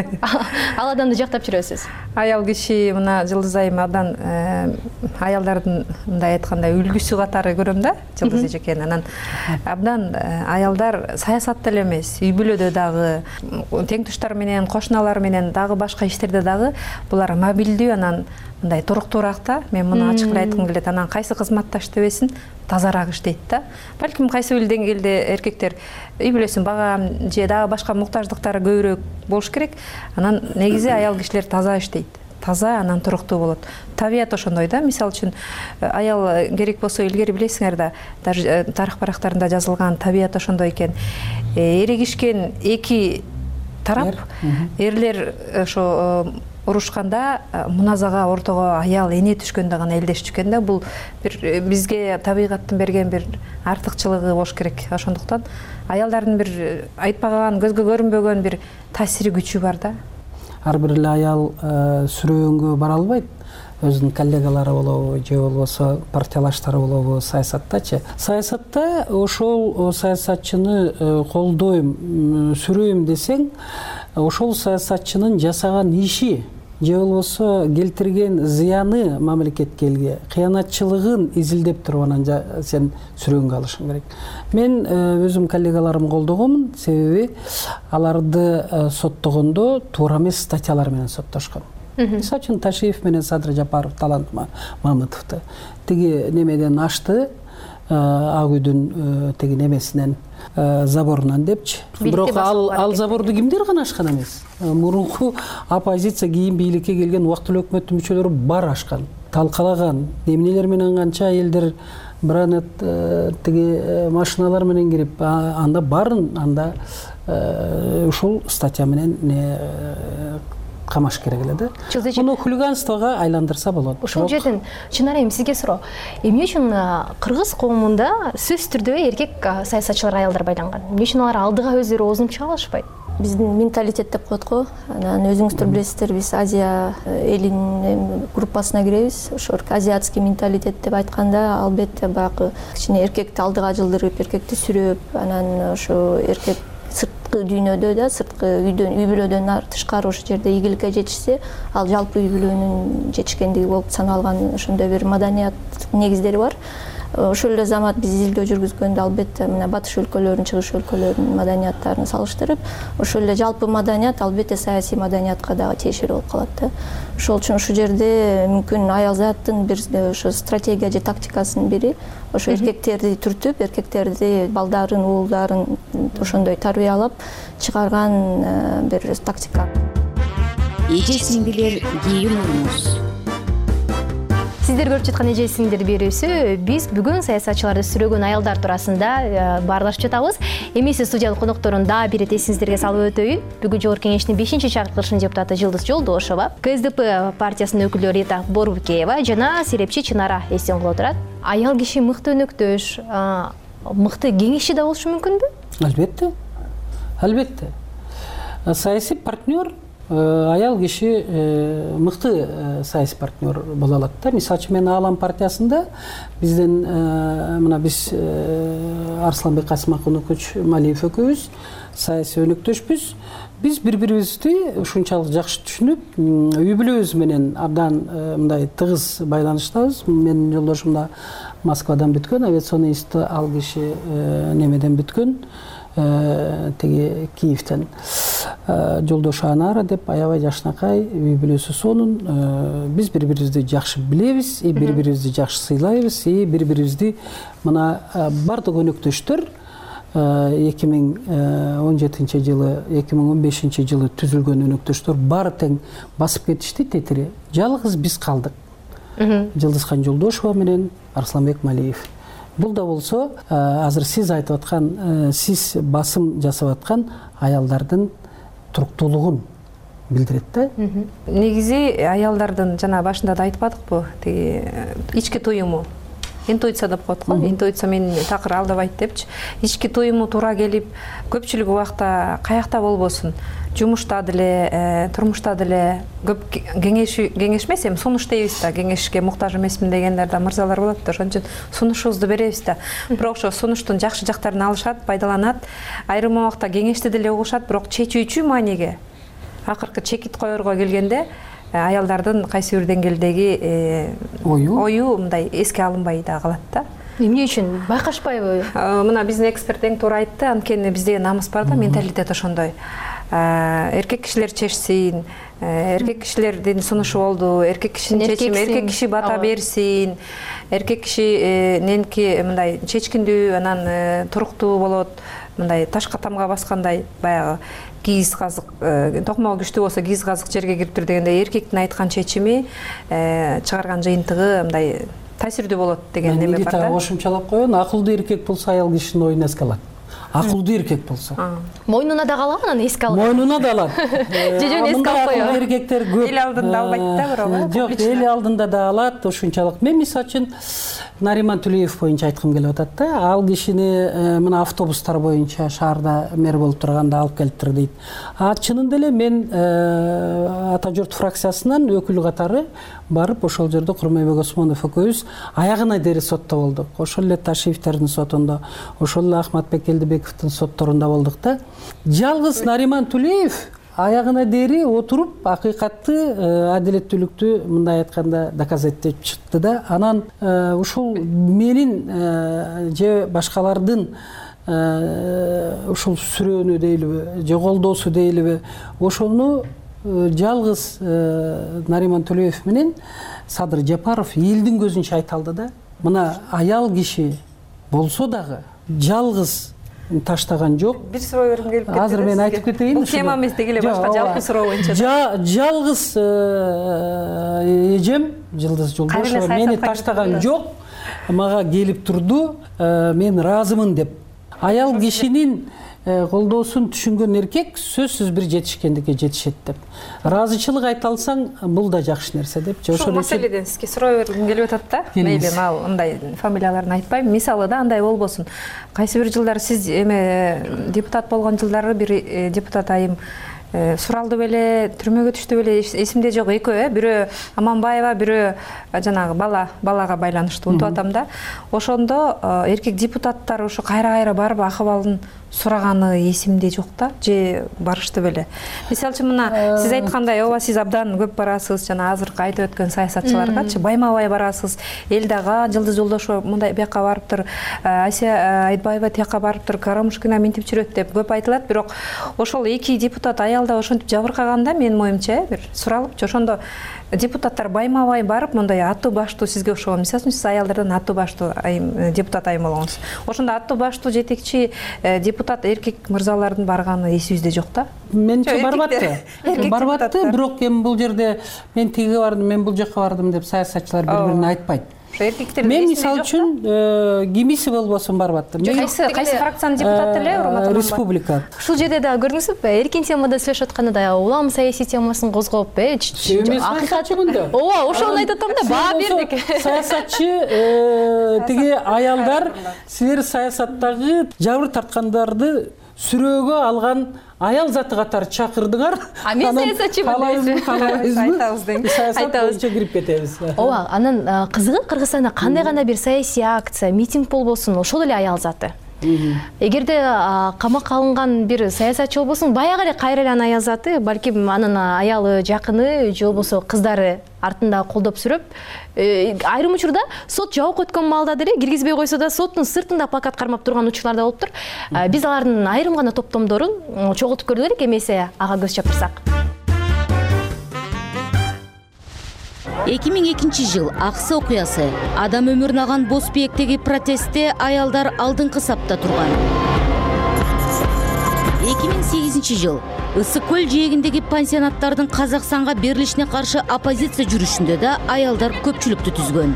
ал адамды жактап жүрөсүз. Аял киши мына Жылдыз айым абдан аялдардын мындай айтканда үлгүсү катары көрөм да, Жылдыз эжекени. Анан абдан аялдар саясатта эле эмес, үй бүлөдө дагы, тең туштар менен, кошуналар менен, дагы башка иштерде дагы булар мобилдүү, анан мындай туруктуураак да. Мен муну ачык эле айткым келет. Анан кайсы кызматта иштебесин, тазараак иштейт да. Балким кайсы бир деңгээлде эркектер үй бүлөсүн багам же дагы башка муктаждыктары көбүрөөк болуш керек. Анан негизи аял кишилер таза иштейт. Таза, анан туруктуу болот. Табият ошондой да. Мисалы үчүн аял керек болсо илгери билесиңер да, даже тарых барактарында жазылган табият ошондой экен. Эрегишкен эки тарап, эрлер ошо урушканда муназага ортого аял эне түшкөндө гана элдешчү экен да. Бул бир бизге табигаттын берген бир артыкчылыгы болуш керек. Ошондуктан аялдардын бир айтпаган, көзгө көрүнбөгөн бир таасири күчү бар да. Ар бир эле аял сүрөөнгө бара албайт. Өзүнүн коллегалары болобу же болбосо партиялаштары болобу саясаттачы. Саясатта ошол саясатчыны колдойм, сүрөйм десең, ошол саясатчынын жасаган иши же болбосо келтирген зыяны мамлекетке, элге, кыянатчылыгын изилдеп туруп анан сен сүрөөнгө алышың керек. Мен өзүм коллегаларым колдогомун, себеби аларды соттогондо туура эмес статьялар менен соттошкон. Мисалы үчүн Ташиев менен Садыр Жапаров, Талант Мамытовду тиги немеден ашты, Ак үйдүн тиги немесинен, заборунан депчи. Бирок ал ал заборду кимдер гана ашкан эмес. Мурунку оппозиция кийин бийликке келген убактылуу өкмөттүн мүчөлөрү бар ашкан, талкалаган. Эмнелер менен канча элдер бранет тиги машиналар менен кирип, анда барын, анда ушул статья менен не камаш керек эле да. Муну хулиганствого айландырса болот. Ошол жерден Чынар айым сизге суроо. Эмне үчүн кыргыз коомунда сөзсүз түрдө эркек саясатчылар аялдар байланган? Эмне үчүн алар алдыга өздөрү оозун чыга алышпайт? Биздин менталитет деп коет го. Анан өзүңүздөр билесиздер, биз Азия элинин группасына киребиз. Ошо азиатский менталитет деп айтканда, албетте баягы кичине эркекти алдыга жылдырып, эркекти сүрөп, анан ошо эркек сырткы дүйнөдө да, сырткы үйдөн, үй бүлөдөн тышкары ошол жерде ийгиликке жетишсе, ал жалпы үй бүлөнүн жетишкендиги болуп саналган ошондой бир маданият негиздери бар. Ошол эле замат биз изилдөө жүргүзгөндө албетте мына батыш өлкөлөрүнүн, чыгыш өлкөлөрүнүн маданияттарын салыштырып, ошол эле жалпы маданият албетте саясий маданиятка дагы тиешелүү болуп калат да. Ошол үчүн ушул жерде мүмкүн аялзаттын бир ошо стратегия же тактикасынын бири ошо эркектерди түртүп, эркектерди, балдарын, уулдарын ошондой тарбиялап чыгарган бир тактика. Эже сиңдилер кийин уруңуз. Сиздер көрүп жаткан эже сиңдер берүүсү биз бүгүн саясатчыларды сүрөгөн аялдар туурасында баарлашып жатабыз. Эмесе студиялык конокторун дагы бир ирет эсиңиздерге салып өтөйүн. Бүгүн Жогорку Кеңештин бешинчи чакырылышынын депутаты Жылдыз Жолдошова, КСДП партиясынын өкүлдөрү Рита Борбукеева жана серепчи Чынара Эсенкулова турат. Аял киши мыкты өнөктөш, мыкты кеңешчи да болушу мүмкүнбү? Албетте. Албетте. Саясий партнер аял киши мыкты саясий партнер боло алат да. Мисалы үчүн мен Аалам партиясында бизден мына биз Арсланбек Касымакунович Малиев экөөбүз саясий өнөктөшпүз. Биз бири-бирибизди ушунчалык жакшы түшүнүп, үй бүлөбүз менен абдан мындай тыгыз байланыштабыз. Менин жолдошум да Москвадан бүткөн, авиационный институту, ал киши немеден бүткөн, теги Киевден. Жолдошу Анара деп, аябай жашынакай, үй бүлөсү сонун. Биз бири-бирибизди жакшы билебиз, бири-бирибизди жакшы сыйлайбыз, бири-бирибизди мына бардык өнөктөштөр эки миң он жетинчи жылы, эки миң он бешинчи жылы түзүлгөн өнөктөштөр баары тең басып кетишти тетири. Жалгыз биз калдык. Жылдызхан Жолдошева менен Арсланбек Малиев. Бул да болсо азыр сиз айтып аткан, сиз басым жасап аткан аялдардын туруктуулугун билдирет да. Негизи аялдардын жана башында да айтпадыкпы, тиги ички туюму, интуиция деп коет го. Интуиция мен такыр алдабайт депчи. Ички туюму туура келип, көпчүлүк убакта каякта болбосун, жумушта деле, турмушта деле көп кеңешмес, эми сунуш дейбиз да, кеңешке муктаж эмесмин дегендер да мырзалар болот да, ошон үчүн сунушубузду беребиз да. Бирок ошо сунуштун жакшы жактарын алышат, пайдаланат. Айрым убакта кеңешти деле угушат, бирок чечүүчү маанеге, акыркы чекит коерго келгенде аялдардын кайсы бир деңгээлдеги ою мындай эске алынбай да калат да. Эмне үчүн байкашпайбы? Мына биздин эксперт эң туура айтты, анткени бизде намыс бар да, менталитет ошондой. Эркек кишилер чечсин, эркек кишилердин сунушу болду, эркек кишинин чечими, эркек киши бата берсин, эркек кишиненки мындай чечкиндүү, анан туруктуу болот, мындай ташка тамга баскандай, баягы кийиз казык, токмогу күчтүү болсо кийиз казык жерге кириптир дегендей, эркектин айткан чечими, чыгарган жыйынтыгы мындай таасирдүү болот деген неме бар да. Кошумчалап коеюн, акылдуу эркек болсо аял кишинин оюн эске алат. Акылдуу эркек болсо. Мойнуна да калат, анан эске алат. Мойнуна да алат. Жежөн эске алып коёт. Эркектер көп. Эл алдында албайт да бирок. Жок, эл алдында да алат, ушунчалык. Мен мисалы үчүн Нариман Тулеев боюнча айткым келип атат да. Ал кишини мына автобустар боюнча шаарда мэр болуп турганда алып келиптир дейт. А чынында эле мен Ата журт фракциясынан өкүл катары барып ошол жерде Курмайбек Осмонов экөөбүз аягына дери сотто болдук. Ошол эле Ташиевтердин сотунда, ошол эле Ахматбек Элдибековдун сотторунда болдук да. Жалгыз Нариман Тулеев аягына дери отуруп акыйкатты, адилеттүүлүктү мындай айтканда доказать этип чыкты да. Анан ушул менин же башкалардын ушул сүрөөнү дейлиби, же колдоосу дейлиби, ошону жалгыз Нариман Тулеев менен Садыр Жапаров элдин көзүнчө айта алды да. Мына аял киши болсо дагы жалгыз таштаган жок. Бир суроо бергим келип кетти. Азыр мен айтып кетейин. Бул тема эмес дегеле башка жалпы суроо боюнча. Жалгыз эжем Жылдыз Жолдошева мени таштаган жок. Мага келип турду, мен ыраазымын деп. Аял кишинин колдоосун түшүнгөн эркек сөзсүз бир жетишкендикке жетишет деп. Ыраазычылык айта алсаң, бул да жакшы нерсе деп. Ошол маселеден сизге суроо бергим келип атат да. Мейли, ал андай фамилияларын айтпайм. Мисалы да андай болбосун. Кайсы бир жылдары сиз эме депутат болгон жылдары бир депутат айым суралды беле, түрмөгө түштү беле, эсимде жок экөө, бирөө Аманбаева, бирөө жанагы бала, балага байланыштуу унутуп атам да. Ошондо эркек депутаттар ошо кайра-кайра барып акыбалын сураганы эсимде жок да, же барышты беле. Мисалы үчүн мына сиз айткандай, ооба сиз абдан көп барасыз, жана азыркы айтып өткөн саясатчыларгачы байма-бай барасыз. Элдага Жылдыз Жолдошева мындай бияка барыптыр, Асия Айтбаева тияка барыптыр, Карамушкина минтип жүрөт деп көп айтылат, бирок ошол эки депутат аялда ошентип жабыркаганда менин оюмча бир суралып, ошондо депутаттар байма-бай барып, мындай аттуу баштуу сизге окшогон. Мисалы үчүн сиз аялдардан аттуу баштуу айым депутат айым болгонсуз. Ошондо аттуу баштуу жетекчи депутат эркек мырзалардын барганы эсибизде жок да. Менче барбатты. Барбатты, бирок эми бул жерде мен тиге бардым, мен бул жака бардым деп саясатчылар бири-бирине айтпайт. Мен мисалы үчүн кимиси болбосун барбаттым. Кайсы кайсы фракциянын депутаты эле урматтуу республика. Ушул жерде да көрдүңүзбү? Эркин темада сүйлөшүп атканда да улам саясий темасын козгоп, акыйкат жөнүндө. Ооба, ошону айтып атам да, баа бердик. Саясатчы тиги аялдар, силер саясаттагы жабыр тарткандарды сүрөөгө алган аял заты катары чакырдыңар. А мен саясатчымын дейсиз. Айтабыз дейм. Саясат боюнча кирип кетебиз. Ооба, анан кызыгы Кыргызстанда кандай гана бир саясий акция, митинг болбосун, ошол эле аял заты. Эгерде камакка алынган бир саясатчы болбосун, баягы эле кайра эле анын аял заты, балким анын аялы, жакыны же болбосо кыздары артында колдоп сүрөп, айрым учурда сот жабык өткөн маалда деле киргизбей койсо да соттун сыртында плакат кармап турган учурлар да болуптур. Биз алардын айрым гана топтомдорун чогултуп көрдүк элек, эмесе ага көз чаптырсак. эки миң экинчи жыл Аксы окуясы. Адам өмүрүн аган Боз Бээктеги протестте аялдар алдыңкы сапта турган. эки миң сегизинчи жыл ысык көл жээгиндеги пансионаттардын Казакстанга берилишине каршы оппозиция жүрүшүндө да аялдар көпчүлүктү түзгөн.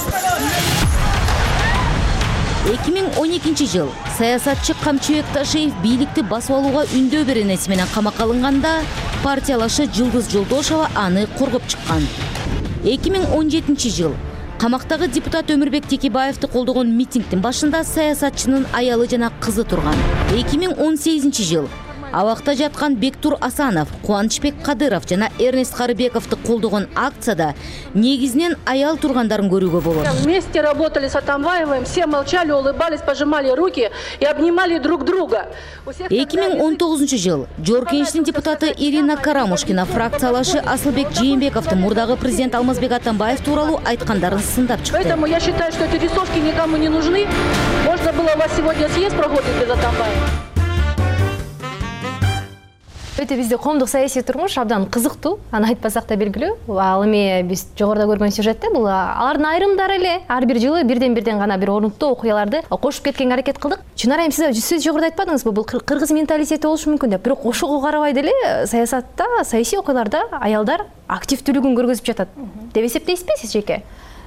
эки миң он экинчи жыл саясатчы Камчыбек Ташиев бийликти басып алууга үндөө беренеси менен камакка алынганда партиялашы Жылдыз Жолдошова аны коргоп чыккан. эки миң он жетинчи жыл камактагы депутат Өмүрбек Текебаевди колдогон митингдин башында саясатчынын аялы жана кызы турган. эки миң он сегизинчи жыл абакта жаткан Бектур Асанов, Кубанычбек Кадыров жана Эрнест Карыбековду колдогон акцияда негизинен аял тургандарын көрүүгө болот. Вместе работали с Атамбаевым, все молчали, улыбались, пожимали руки и обнимали друг друга. эки миң он тогузунчу жыл Жогорку Кеңештин депутаты Ирина Карамушкина фракциялашы Асылбек Жээнбековдун мурдагы президент Алмазбек Атамбаев тууралуу айткандарын сындап чыкты. Поэтому я считаю, что эти рисовки никому не нужны. Можно было вас сегодня съезд проходить без Атамбаева. Өтө бизде коомдук саясий турмуш абдан кызыктуу, аны айтпасак да белгилүү. Ал эми биз жогоруда көргөн сюжетте бул алардын айрымдары эле ар бир жылы бирден бирден гана бир орунуктуу окуяларды кошуп кеткенге аракет кылдык. Чынара эми сиз сиз жогоруда айтпадыңызбы, бул кыргыз менталитети болушу мүмкүн деп. Бирок ошого карабай деле саясатта, саясий окуяларда аялдар активдүүлүгүн көргөзүп жатат деп эсептейсизби сиз жеке?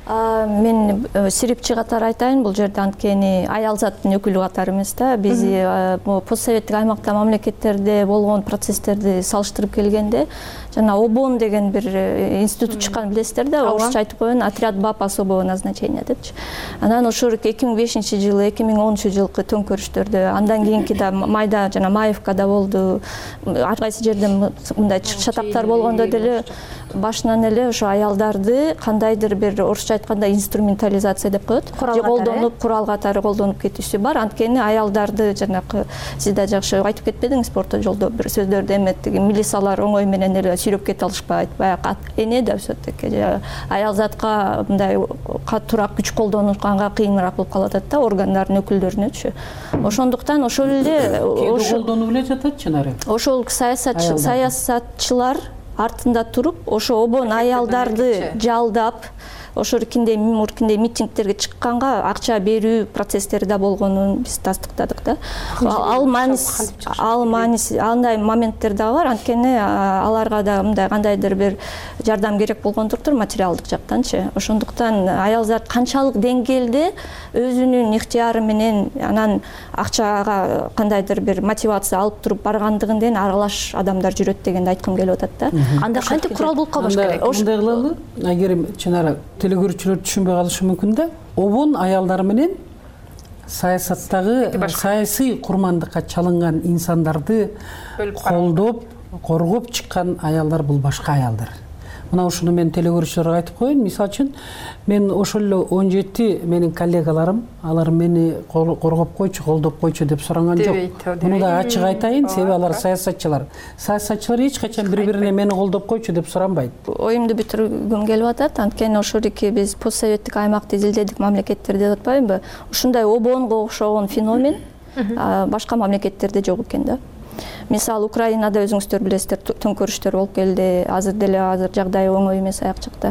Мен сирипчи катары айтайын, бул жерде анткени аял заттын өкүлү катары эмес да. Биз постсоветтик аймакта мамлекеттерде болгон процесстерди салыштырып келгенде, жана ОБОН деген бир институт чыккан билесиздер да, орусча айтып коеюн, отряд баб особого назначения депчи. Анан ошо эки миң бешинчи жылы, эки миң онунчу жылкы төңкөрүштөрдө, андан кийинки да майда жана Маевкада болду. Ар кайсы жерде мындай чатактар болгондо деле башынан эле ошо аялдарды кандайдыр бир орусча айтканда инструментализация деп коет. Же колдонуп, курал катары колдонуп кетүүсү бар. Анткени аялдарды жанакы сиз да жакшы айтып кетпедиңизби орто жолдо бир сөздөрдө эметтиги милисалар оңой менен эле сүйрөп кете алышпайт. Баягы эне да все-таки аял затка мындай катуураак күч колдонушканга кыйыныраак болуп калып атат да, органдардын өкүлдөрүнөчү. Ошондуктан ошол эле колдонуп эле жатат чынары. Ошол саясатчы саясатчылар артында туруп, ошо ОБОН аялдарды жалдап, ошо эркиндей муркиндей митингтерге чыкканга акча берүү процесстери да болгонун биз тастыктадык да. Ал маанис, ал маанис, андай моменттер да бар. Анткени аларга да мындай кандайдыр бир жардам керек болгондуктур материалдык жактанчы. Ошондуктан аял зат канчалык деңгээлде өзүнүн ыктыяры менен анан акчага кандайдыр бир мотивация алып туруп баргандыгын ден аралаш адамдар жүрөт дегенди айткым келип атат да. Анда кантип курал болуп калбаш керек? Ошондой кылалы. Агер чынара телегөрүүчүлөр түшүнбөй калышы мүмкүн да. ОБОН аялдар менен саясаттагы саясий курмандыкка чалынган инсандарды колдоп, коргоп чыккан аялдар бул башка аялдар. Мына ушуну мен телегөрүүчүлөргө айтып коеюн. Мисалы үчүн мен ошол эле он жети менин коллегаларым, алар мени коргоп койчу, колдоп койчу деп суранган жок. Муну да ачык айтайын, себеби алар саясатчылар. Саясатчылар эч качан бири-бирине мени колдоп койчу деп суранбайт. Оюмду бүтүргүм келип атат. Анткени ошолики биз постсоветтик аймакты изилдедик мамлекеттерде деп атпайбы? Ушундай ОБОНго окшогон феномен башка мамлекеттерде жок экен да. Мисалы Украинада өзүңүздөр билесиздер, төңкөрүштөр болуп келди. Азыр деле азыр жагдай оңой эмес аяк жакта.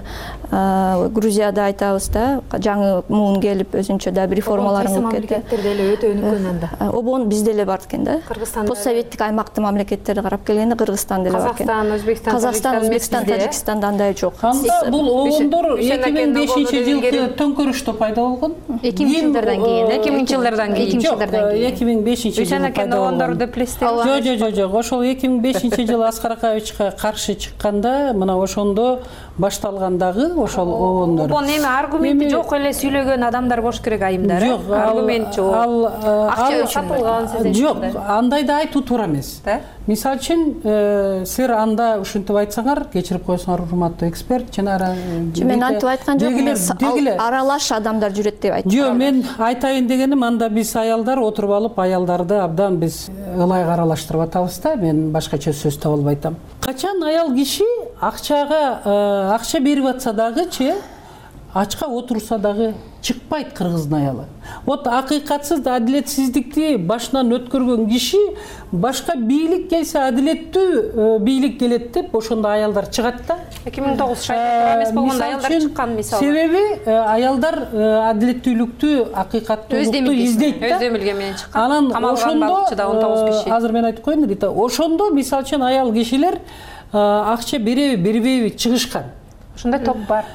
Грузияда айтабыз да, жаңы муун келип өзүнчө да бир реформалар болуп кетти. Мамлекеттерде эле өтө өнүккөн анда. ОБОН бизде эле бар экен да. Постсоветтик аймакты мамлекеттерди карап келгенде Кыргызстан деле бар экен. Казакстан, Өзбекстан, Казакстан, Өзбекстан, Тажикстанда андай жок. Анда бул ОБОНдор эки миң бешинчи жылкы төңкөрүштө пайда болгон. эки миңинчи жылдардан кийин, эки миңинчи жылдардан кийин, жылдардан кийин. эки миң бешинчи жылы пайда болгон. Жок, жок, жок. Ошол эки миң бешинчи жылы Аскар Акаевичке каршы чыкканда, мына ошондо башталгандагы ошол ОБОНдор. ОБОН эми аргументи жок эле сүйлөгөн адамдар болуш керек айымдар. Жок, аргумент жок. Акча сатылган сезет. Жок, андай да айтуу туура эмес. Мисалы үчүн, силер анда ушинтип айтсаңар, кечирип койсоңор, урматтуу эксперт, Чынара. Мен антип айткан жокмун, аралаш адамдар жүрөт деп айттым. Жок, мен айтайын дегеним, анда биз аялдар отуруп алып, аялдарды абдан биз ылайга аралаштырып атабыз да, мен башкача сөз таба албай атам. Качан аял киши акчага акча берип атса дагычы, ачка отурса дагы чыкпайт кыргыздын аялы. Вот акыйкатсыз адилетсиздикти башынан өткөргөн киши башка бийлик келсе адилеттүү бийлик келет деп ошондо аялдар чыгат да. эки миң тогуз шайлоо эмес болгондо аялдар чыккан мисалы. Себеби аялдар адилеттүүлүктү, акыйкаттуулукту издейт да. Өз эмилге менен чыккан. Анан ошондо азыр мен айтып коеюн Рита, ошондо мисалы үчүн аял кишилер акча береби, бербейби чыгышкан. Ошондой топ бар.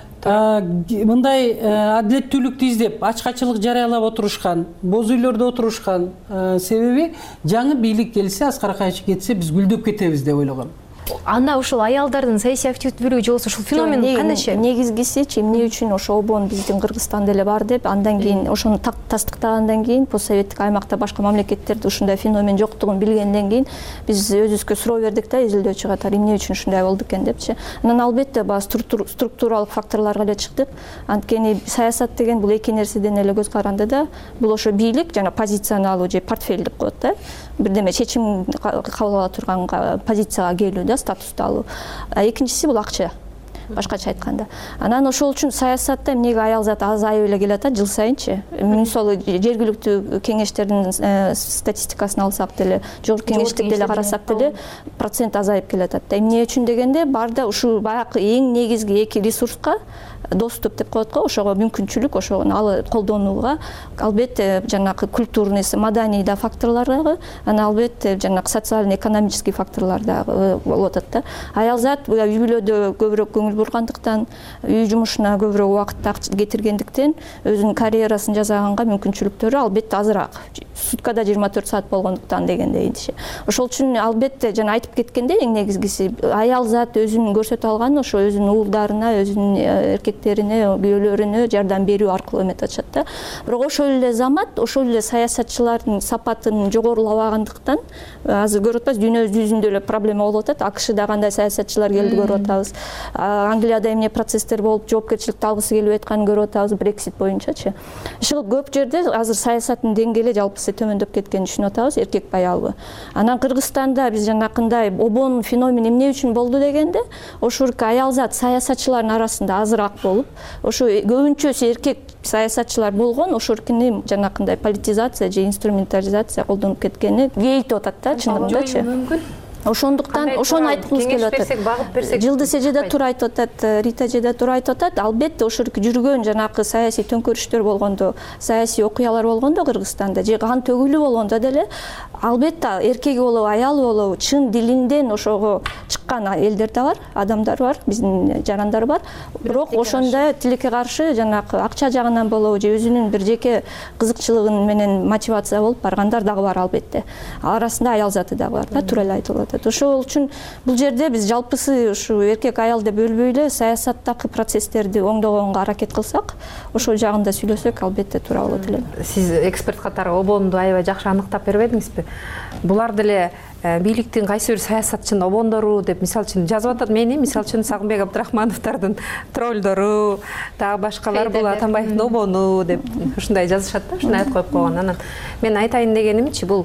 Мындай адилеттүүлүктү издеп, ачкачылык жарыялап отурушкан, боз үйлөрдө отурушкан. Себеби жаңы бийлик келсе, Аскар Акаевич кетсе, биз гүлдөп кетебиз деп ойлогон. Анда ушул аялдардын саясий активдүүлүгү же болбосо ушул феномен кандайчы? Негизгисичи эмне үчүн ошо обон биздин Кыргызстанда эле бар деп, андан кийин ошону тастыктагандан кийин постсоветтик аймакта башка мамлекеттерде ушундай феномен жоктугун билгенден кийин биз өзүбүзгө суроо бердик да, изилдөө чыгатар эмне үчүн ушундай болду экен депчи. Анан албетте баягы структуралык факторлорго эле чыктык. Анткени саясат деген бул эки нерседен эле көз каранды да. Бул ошо бийлик жана позицияны алуу же портфель деп коет да. Бирдеме чечим кабыл ала турган позицияга келүү да, статусту алуу. Экинчиси бул акча. Башкача айтканда. Анан ошол үчүн саясатта эмнеге аял зат азайып эле келатат жыл сайынчы. Мисалы жергиликтүү кеңештердин статистикасын алсак деле, жогорку кеңештик деле карасак деле процент азайып келатат. Эмне үчүн дегенде барда ушул баягы эң негизги эки ресурска доступ деп коет го, ошого мүмкүнчүлүк, ошону алып колдонууга албетте жанагы культурный, маданий да факторлорго, анан албетте жанагы социальный, экономический факторлор да болуп атат да. Аял зат үй бүлөдө көбүрөөк көңүл бургандыктан, үй жумушуна көбүрөөк убакыт кетиргендиктен өзүнүн карьерасын жасаганга мүмкүнчүлүктөрү албетте азыраак. Суткада жыйырма төрт саат болгондуктан дегендей. Ошол үчүн албетте жана айтып кеткендей эң негизгиси аял зат өзүн көрсөтө алган ошо өзүнүн уулдарына, өзүнүн эркектерине, күйөөлөрүнө жардам берүү аркылуу эметип атышат да. Бирок ошол эле замат, ошол эле саясатчылардын сапатын жогорулабагандыктан азыр көрүп атпайбыз, дүйнө жүзүндө эле проблема болуп атат. АКШда кандай саясатчылар келди көрүп атабыз. Англияда эмне процесстер болуп, жоопкерчиликти алгысы келип атканын көрүп атабыз Брексит боюнчачы. Ошол көп жерде азыр саясаттын деңгээли жалпысы төмөндөп кеткенин түшүнүп атабыз, эркек аялбы. Анан Кыргызстанда биз жанакындай обон феномен эмне үчүн болду дегенде, ошурк аял зат саясатчылардын арасында азыраак болуп, ошо көбүнчөсү эркек саясатчылар болгон, ошоркини жанакындай политизация же инструментализация колдонуп кеткени кейитип атат да, чындыгындачы. Ошондуктан ошону айткыбыз келип атат. Жылдыз эже да туура айтып атат, Рита эже да туура айтып атат. Албетте ошорку жүргөн жанакы саясий төңкөрүштөр болгондо, саясий окуялар болгондо Кыргызстанда же кан төгүлүү болгондо деле албетте эркеги болобу, аялы болобу чын дилинден ошого чыккан элдер да бар, адамдар бар, биздин жарандар бар. Бирок ошондой тилекке каршы жанакы акча жагынан болобу же өзүнүн бир жеке кызыкчылыгын менен мотивация болуп баргандар дагы бар албетте. Арасында аял заты да бар да, туура эле айтылат. Ошол үчүн бул жерде биз жалпысы ушу эркек аял деп бөлбөй эле саясаттагы процесстерди оңдогонго аракет кылсак, ошол жагында сүйлөсөк албетте туура болот эле. Сиз эксперт катары обонду аябай жакшы аныктап бербедиңизби? Булар деле бийликтин кайсы бир саясатчынын обондору деп мисалы үчүн жазып атат. Мени мисалы үчүн Сагынбек Абдрахмановдордун троллдору, дагы башкалар бул Атамбаевдин обону деп ушундай жазышат да, ушундай айтып коюп койгон. Анан мен айтайын дегенимчи, бул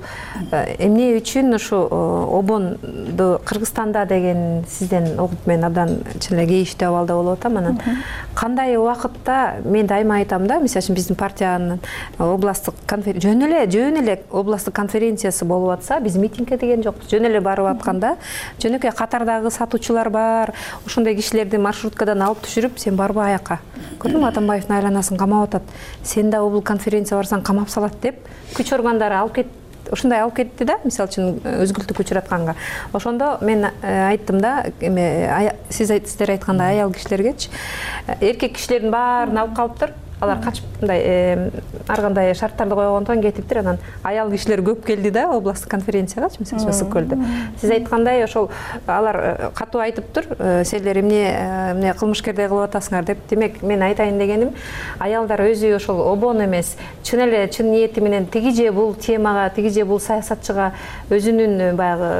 эмне үчүн ушу обонду Кыргызстанда деген сизден угуп мен абдан чын эле кейиштүү абалда болуп атам. Анан кандай убакытта мен дайыма айтам да, мисалы үчүн биздин партиянын областтык конференция жөн эле жөн эле областтык конференциясы болуп атса, биз митингге деген жок. Жөн эле барып атканда, жөнөкөй катардагы сатуучулар бар, ошондой кишилерди маршруткадан алып түшүрүп, сен барбы аякка. Көрдүңбү, Атамбаевдин айланасын камап атат. Сен да бул конференция барсаң камап салат деп, күч органдары алып кет, ушундай алып кетти да, мисалы үчүн өзгүлтүк учуратканга. Ошондо мен айттым да, эме сиз сиздер айткандай аял кишилергечи, эркек кишилердин баарын алып калыптыр. Алар качып мындай ар кандай шарттарды койгондон кетиптир. Анан аял кишилер көп келди да областтык конференцияга, мисалы Ысык көлдө. Сиз айткандай ошол алар катуу айтыптыр, силер эмне эмне кылмышкердей кылып атасыңар деп. Демек мен айтайын дегеним, аялдар өзү ошол обон эмес, чын эле чын ниети менен тиги же бул темага, тиги же бул саясатчыга өзүнүн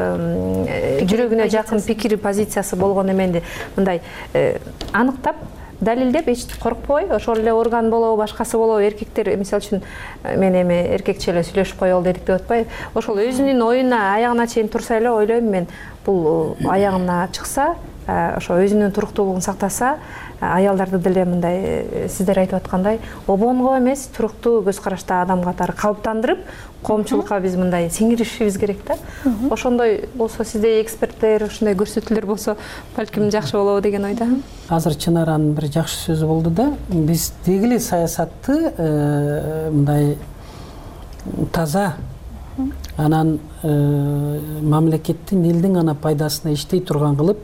баягы жүрөгүнө жакын пикири, позициясы болгон эменди мындай аныктап далилдеп, эч коркпой, ошол эле орган болобу, башкасы болобу, эркектер мисалы үчүн мен эми эркекче эле сүйлөшүп коелу дедик деп атпайбы. Ошол өзүнүн оюна аягына чейин турса эле ойлойм мен, бул аягына чыкса, ошо өзүнүн туруктуулугун сактаса, аялдарды деле мындай сиздер айтып аткандай обонго эмес, туруктуу көз карашта адам катары калыптандырып, коомчулукка биз мындай сиңиришибиз керек да. Ошондой болсо, сизде эксперттер ушундай көрсөтүүлөр болсо, балким жакшы болобу деген ойда. Азыр Чынаранын бир жакшы сөзү болду да, биз деги эле саясатты мындай таза, анан мамлекеттин, элдин гана пайдасына иштей турган кылып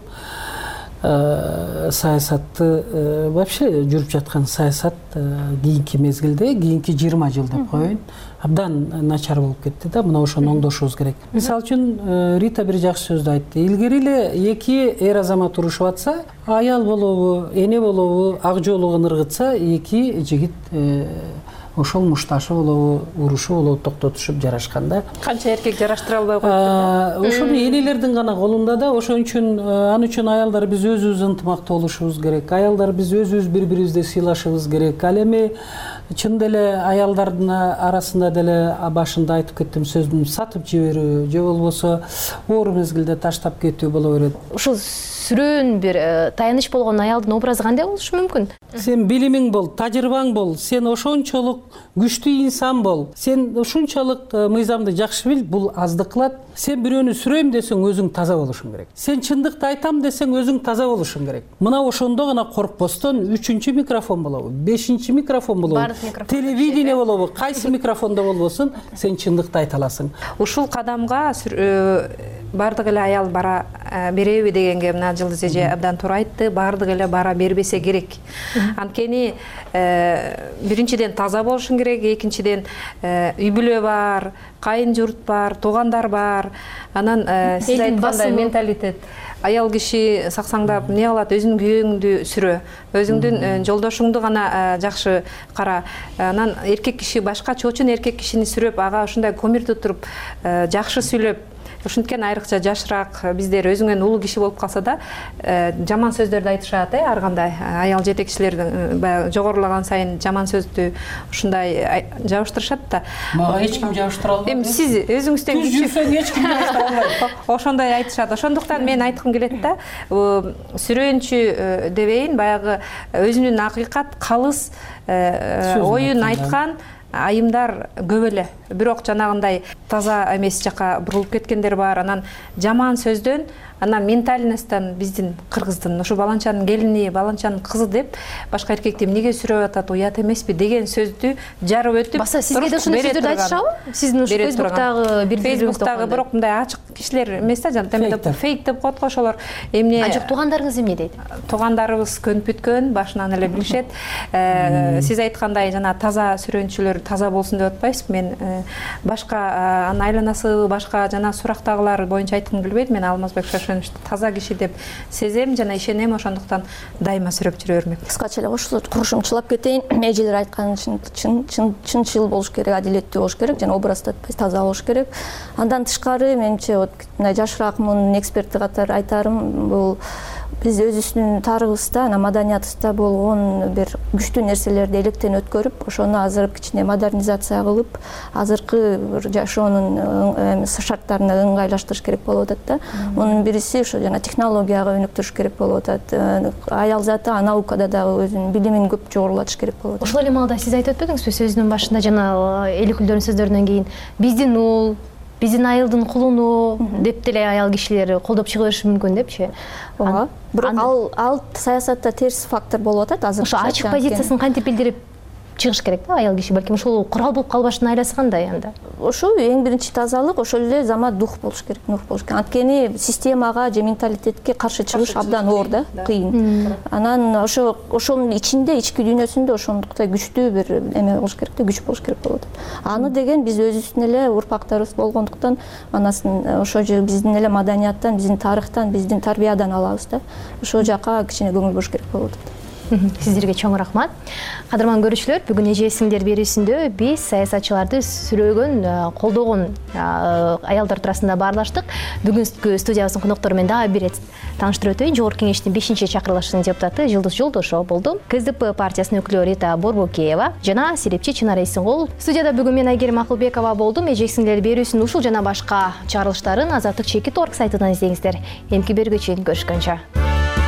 саясатты, вообще жүрүп жаткан саясат кийинки мезгилде, кийинки жыйырма жыл деп коеюн, абдан начар болуп кетти да, мына ошону оңдошубуз керек. Мисалы үчүн Рита бир жакшы сөздү айтты. Илгери эле эки эр азамат урушуп атса, аял болобу, эне болобу, ак жоолугун ыргытса, эки жигит ошол мушташы болобу, урушу болобу токтотушуп жарашканда. Канча эркек жараштыра албай коюпту. Ошону энелердин гана колунда да. Ошон үчүн аны үчүн аялдар биз өзүбүз ынтымактуу болушубуз керек. Аялдар биз өзүбүз бири-бирибизди сыйлашыбыз керек. Ал эми чын деле аялдардын арасында деле башында айтып кеттим сөздүн сатып жиберүү же болбосо оор мезгилде таштап кетүү боло берет. Ушул сүрөөн бир таяныч болгон аялдын образы кандай болушу мүмкүн? Сен билимиң бол, тажрыйбаң бол, сен ошончолук күчтүү инсан бол, сен ушунчалык мыйзамды жакшы бил, бул аздык кылат. Сен бирөөнү сүрөйм десең, өзүң таза болушуң керек. Сен чындыкты айтам десең, өзүң таза болушуң керек. Мына ошондо гана коркпостон үчүнчү микрофон болобу, бешинчи микрофон болобу, телевидение болобу, кайсы микрофондо болбосун, сен чындыкты айта аласың. Ушул кадамга бардык эле аял бара береби дегенге мына Жылдыз эже абдан туура айтты. Бардык эле бара бербесе керек. Анткени биринчиден таза болушуң керек, экинчиден үй бүлө бар, кайын журт бар, туугандар бар. Анан сиз айткандай менталитет. Аял киши саксаңдап эмне кылат? Өзүнүн күйөөңдү сүрө, өзүңдүн жолдошуңду гана жакшы кара. Анан эркек киши башка чоочун эркек кишини сүрөп, ага ушундай көмүр тутуруп, жакшы сүйлөп, ушинткен айрыкча жашыраак биздер өзүңөн улуу киши болуп калса да, жаман сөздөрдү айтышат, э, ар кандай аял жетекчилердин баягы жогорулаган сайын жаман сөздү ушундай жабыштырышат да. Мага эч ким жабыштыра албайт. Эми сиз өзүңүздөн күч жүрсөң эч ким жабыштыра албайт. Ошондой айтышат. Ошондуктан мен айткым келет да, сүрөөнчү дебейин, баягы өзүнүн акыйкат, калыс оюн айткан айымдар көп эле. Бирок жанагындай таза эмес жака бурулуп кеткендер бар. Анан жаман сөздөн, анан ментальностьтан биздин кыргыздын ушу баланчанын келини, баланчанын кызы деп башка эркекти эмнеге сүрөп атат, уят эмеспи деген сөздү жарып өтүп. Баса сизге да ушундай сөздөрдү айтышабы? Сиздин ушу Фейсбуктагы бир Фейсбуктагы бирок мындай ачык кишилер эмес да, жана фейк деп коет го ошолор. Эмне? А жок, туугандарыңыз эмне дейт? Туугандарыбыз көнүп бүткөн, башынан эле билишет. Сиз айткандай жана таза сүрөөнчүлөр таза болсун деп атпайсызбы? Мен башка анын айланасы, башка жана сурактагылар боюнча айткым келбейт. Мен Алмазбек таза киши деп сезем жана ишенем, ошондуктан дайыма сүрөп жүрө бермек. Кыскача эле кошулуп курушумчулап кетейин. Эжелер айткан чын чын чынчыл болуш керек, адилеттүү болуш керек жана образды таза болуш керек. Андан тышкары менимче вот мындай жашыраакмын эксперти катары айтарым, бул биз өзүбүздүн тарыхыбызда, маданиятыбызда болгон бир күчтүү нерселерди электен өткөрүп, ошону азыр кичине модернизация кылып, азыркы жашоонун шарттарына ыңгайлаштырыш керек болуп атат да. Мунун бириси ошо жана технологияга өнүктүрүш керек болуп атат. Аял заты наукада дагы өзүнүн билимин көп жогорулатыш керек болуп атат. Ошол эле маалда сиз айтып өтпөдүңүзбү сөзүнүн башында жана эл өкүлдөрүнүн сөздөрүнөн кийин биздин ул, биздин айылдын кулуну деп деле аял кишилер колдоп чыга бериши мүмкүн депчи. Ооба. Бирок ал ал саясатта терс фактор болуп атат азыр. Ошо ачык позициясын кантип билдирип чыгыш керек да аял киши? Балким ошол курал болуп калбаштын айласы кандай анда? Ошо эң биринчи тазалык, ошол эле зама дух болуш керек, нух болуш керек. Анткени системага же менталитетке каршы чыгыш абдан оор да, кыйын. Анан ошо ошонун ичинде, ички дүйнөсүндө ошондуктай күчтүү бир эме болуш керек да, күч болуш керек болот. Аны деген биз өзүбүздүн эле урпактарыбыз болгондуктан, анасын ошо же биздин эле маданияттан, биздин тарыхтан, биздин тарбиядан алабыз да. Ошол жака кичине көңүл буруш керек болот. Сиздерге чоң рахмат. Кадырман көрүүчүлөр, бүгүн эже сиңдер берүүсүндө биз саясатчыларды сүрөөгөн, колдогон аялдар туурасында баарлаштык. Бүгүнкү студиябыздын коноктору менен дагы бир тааныштырып өтөйүн. Жогорку кеңештин бешинчи чакырылышынын депутаты Жылдыз Жолдошова болду. КСДП партиясынын өкүлү Рита Борбокеева жана серепчи Чынара Эсенгол. Студияда бүгүн мен Айгерим Акылбекова болдум. Эже сиңдер берүүсүнүн ушул жана башка чыгарылыштарын Азаттык чекит орг сайтынан издеңиздер. Эмки бергү чейин көрүшкөнчө.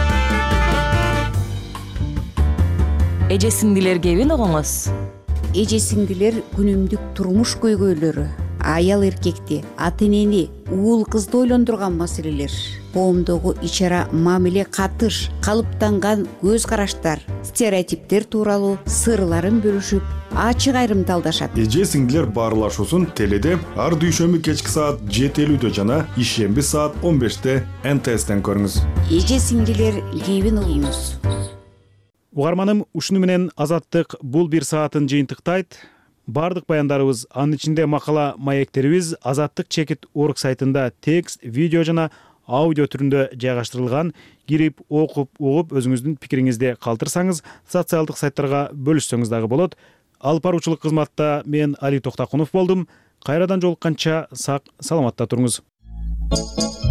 эже сиңдилер кебин угуңуз. Эже сиңдилер күнүмдүк турмуш көйгөйлөрү, аял эркекти, ата энени, уул кызды ойлондурган маселелер, коомдогу ичара мамиле катыш, калыптанган көз караштар, стереотиптер тууралуу сырларын бөлүшүп, ачык айрымталдашат. Эже сиңдилер баарлашуусун теледе ар дүйшөмбү кечки саат жети элүүдө жана ишемби саат он беште эн тэ эстен көрүңүз. Эже сиңдилер кебин угуңуз. Угарманым, ушуну менен Азаттык бул бир саатын жыйынтыктайт. Бардык баяндарыбыз, анын ичинде макала маектерибиз Азаттык чекит орг сайтында текст, видео жана аудио түрүндө жайгаштырылган. Кирип, окуп, угуп, өзүңүздүн пикириңизди калтырсаңыз, социалдык сайттарга бөлүшсөңүз дагы болот. Алып баруучулук кызматта мен Али Токтакунов болдум. Кайрадан жолукканча сак саламатта туруңуз.